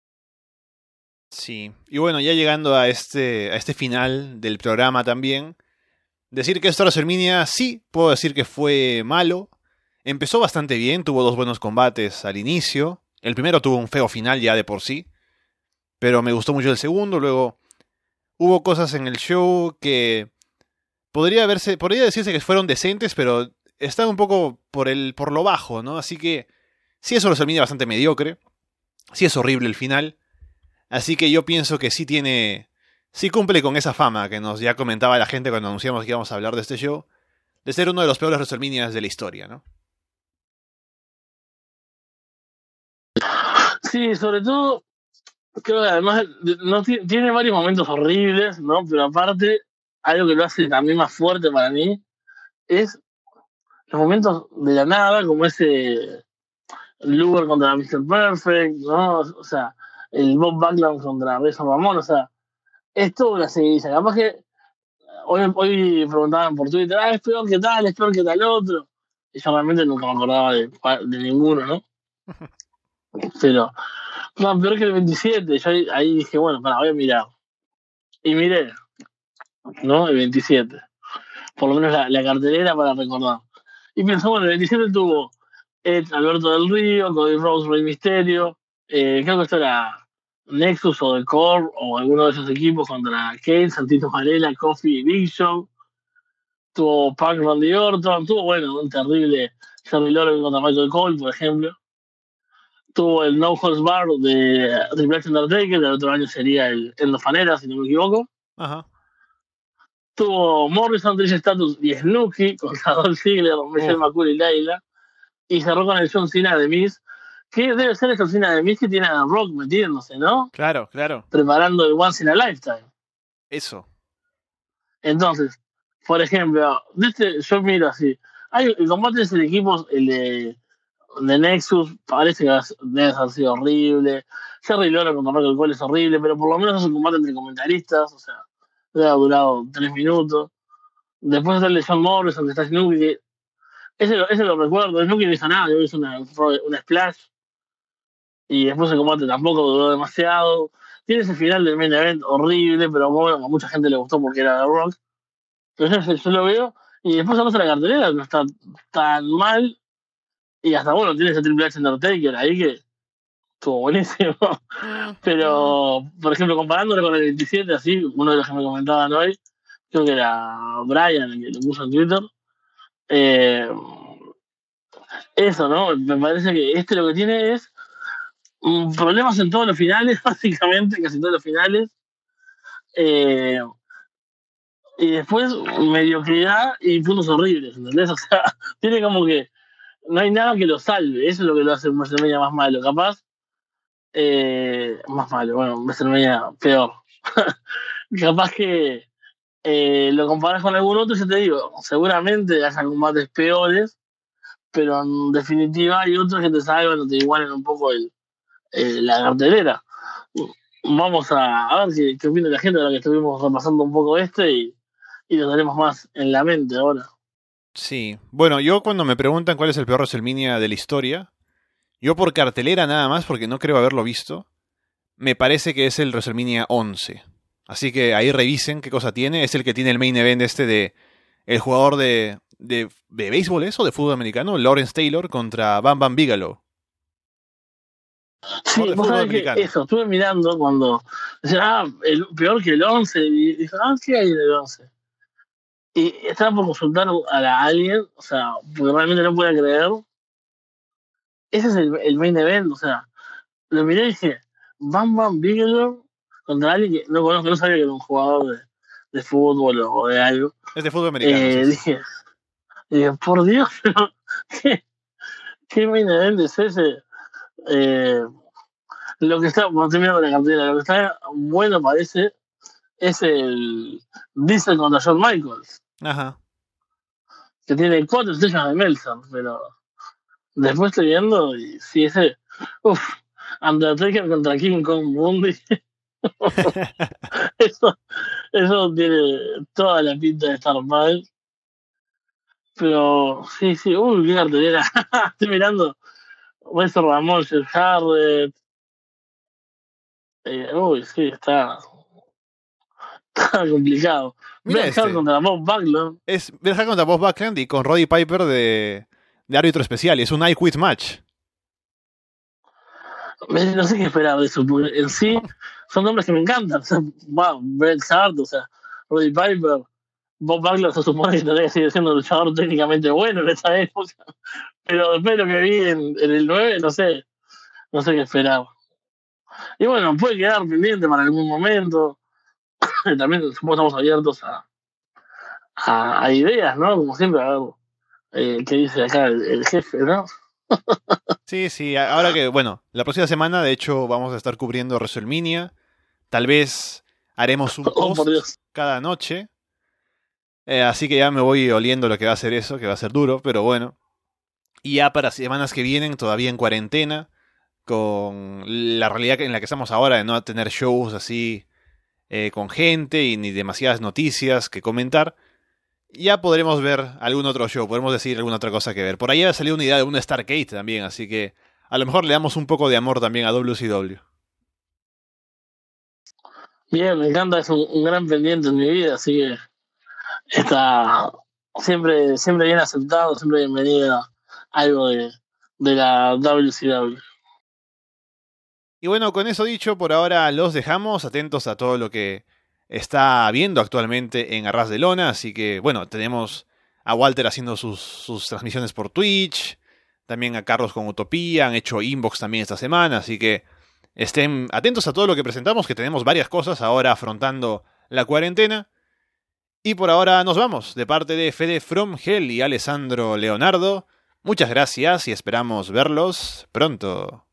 Sí, y bueno, ya llegando a este final del programa también, decir que esta WrestleMania sí, puedo decir que fue malo. Empezó bastante bien, tuvo dos buenos combates al inicio. El primero tuvo un feo final ya de por sí, pero me gustó mucho el segundo. Luego hubo cosas en el show que podría decirse que fueron decentes, pero están un poco por lo bajo, ¿no? Así que sí es una WrestleMania bastante mediocre, sí es horrible el final. Así que yo pienso que sí cumple con esa fama que nos ya comentaba la gente cuando anunciamos que íbamos a hablar de este show, de ser uno de los peores WrestleManias de la historia, ¿no? Sí, sobre todo, creo que además no tiene varios momentos horribles, ¿no? Pero aparte, algo que lo hace también más fuerte para mí es los momentos de la nada, como ese Luger contra Mr. Perfect, ¿no? O sea, el Bob Backlund contra Razor Ramón, o sea, es toda una seguidilla. Capaz que hoy preguntaban por Twitter, es peor que tal, es peor que tal otro. Y yo realmente nunca me acordaba de ninguno, ¿no? Pero, no, peor que el 27. Yo ahí dije, bueno, voy a mirar. Y miré, ¿no? El 27. Por lo menos la cartelera para recordar. Y pensó, bueno, el 27 tuvo Alberto del Río, Cody Rhodes, Rey Mysterio. Creo que esto era Nexus o The Core o alguno de esos equipos contra Kane, Santito Varela, Kofi y Big Show. Tuvo Punk, Randy Orton. Tuvo, bueno, un terrible Jerry Lawler contra Michael Cole, por ejemplo. Tuvo el No Holds Bar de Triple H Undertaker, el otro año sería el Endofanera, si no me equivoco. Ajá. Tuvo Morrison, Trish Stratus y Snooki contra Dolph Ziggler, Michelle McCool y Layla. Y cerró con el John Cena de Miz, que debe ser el John Cena de Miz que tiene a Rock metiéndose, ¿no? Claro, claro. Preparando el Once in a Lifetime. Eso. Entonces, por ejemplo, yo miro así. El combate es el equipo, el de Nexus, parece que debe haber sido horrible. Jerry Lawler contra Michael Cole es horrible, pero por lo menos es un combate entre comentaristas, o sea, debe haber durado 3 minutos. Después está el de John Morrison, que está Snoopy, que ese lo recuerdo. Snoopy no hizo nada, yo hice una splash. Y después el combate tampoco duró demasiado. Tiene ese final del main event horrible, pero bueno, a mucha gente le gustó porque era The Rock. Pero yo lo veo. Y después vamos a la cartelera, no está tan mal. Y hasta bueno, tiene ese Triple H Undertaker ahí que estuvo buenísimo. Pero, por ejemplo, comparándolo con el 27, así, uno de los que me comentaban hoy, creo que era Brian, el que lo puso en Twitter. Eso, ¿no? Me parece que lo que tiene es problemas en todos los finales, básicamente, casi todos los finales. Y después mediocridad y puntos horribles, ¿entendés? O sea, tiene como que no hay nada que lo salve. Eso es lo que lo hace un WrestleMania más malo. Capaz, más malo, bueno, un WrestleMania peor. Capaz que lo comparás con algún otro, yo te digo, seguramente haya combates peores, pero en definitiva hay otros que te salvan o te igualan un poco la cartelera. Vamos a ver qué opina la gente ahora que estuvimos repasando un poco y lo tenemos más en la mente ahora. Sí. Bueno, yo cuando me preguntan cuál es el peor WrestleMania de la historia, yo por cartelera nada más, porque no creo haberlo visto, me parece que es el WrestleMania 11. Así que ahí revisen qué cosa tiene. Es el que tiene el main event de el jugador de béisbol, ¿eso? De fútbol americano, Lawrence Taylor contra Bam Bam Bigelow. Sí, vos sabés que eso, estuve mirando cuando decían, peor que el 11, y dije, ¿qué hay del 11? Y estaba por consultar a alguien, o sea, porque realmente no podía creer. Ese es el main event, o sea, lo miré y dije, Bam Bam Bigelow contra alguien que no conozco, no sabía que era un jugador de fútbol o de algo. Es de fútbol americano. Dije, por Dios, ¿qué main event es ese? Lo que está, cuando estoy mirando la cartera, lo que está bueno parece es el Diesel contra Shawn Michaels. Ajá. Que tiene 4 estrellas de Meltzer, pero después estoy viendo y sí, Undertaker contra King Kong Bundy. eso tiene toda la pinta de estar mal. Pero sí, qué cartelera. Estoy mirando Weston Ramón, Jeff Jarrett. Sí, está complicado. Bret Hart contra Bob Backlund. Es Bret Hart contra Bob Backlund y con Roddy Piper de árbitro especial. Y es un I Quit match. No sé qué esperar de eso, porque en sí son nombres que me encantan. O sea, Bret Hart, o sea, Roddy Piper, Bob Backlund se supone que tendría que seguir siendo un luchador técnicamente bueno en esa época. Pero después de lo que vi en el 9, no sé qué esperar. Y bueno, puede quedar pendiente para algún momento. También supongo estamos abiertos a ideas, ¿no? Como siempre, a ver qué dice acá el jefe, ¿no? Sí, ahora que, bueno, la próxima semana de hecho vamos a estar cubriendo WrestleMania. Tal vez haremos un post cada noche. Así que ya me voy oliendo lo que va a ser eso, que va a ser duro, pero bueno. Y ya para semanas que vienen, todavía en cuarentena, con la realidad en la que estamos ahora de no tener shows así con gente y ni demasiadas noticias que comentar, ya podremos ver algún otro show, podremos decir alguna otra cosa que ver. Por ahí ha salido una idea de un Starcade también, así que a lo mejor le damos un poco de amor también a WCW. Bien, me encanta, es un gran pendiente en mi vida, así que está siempre bien aceptado, siempre bienvenido algo de la WCW. Y bueno, con eso dicho, por ahora los dejamos atentos a todo lo que está habiendo actualmente en Arras de Lona. Así que, bueno, tenemos a Walter haciendo sus transmisiones por Twitch. También a Carlos con Utopía. Han hecho Inbox también esta semana. Así que estén atentos a todo lo que presentamos, que tenemos varias cosas ahora afrontando la cuarentena. Y por ahora nos vamos. De parte de Fede From Hell y Alessandro Leonardo, muchas gracias y esperamos verlos pronto.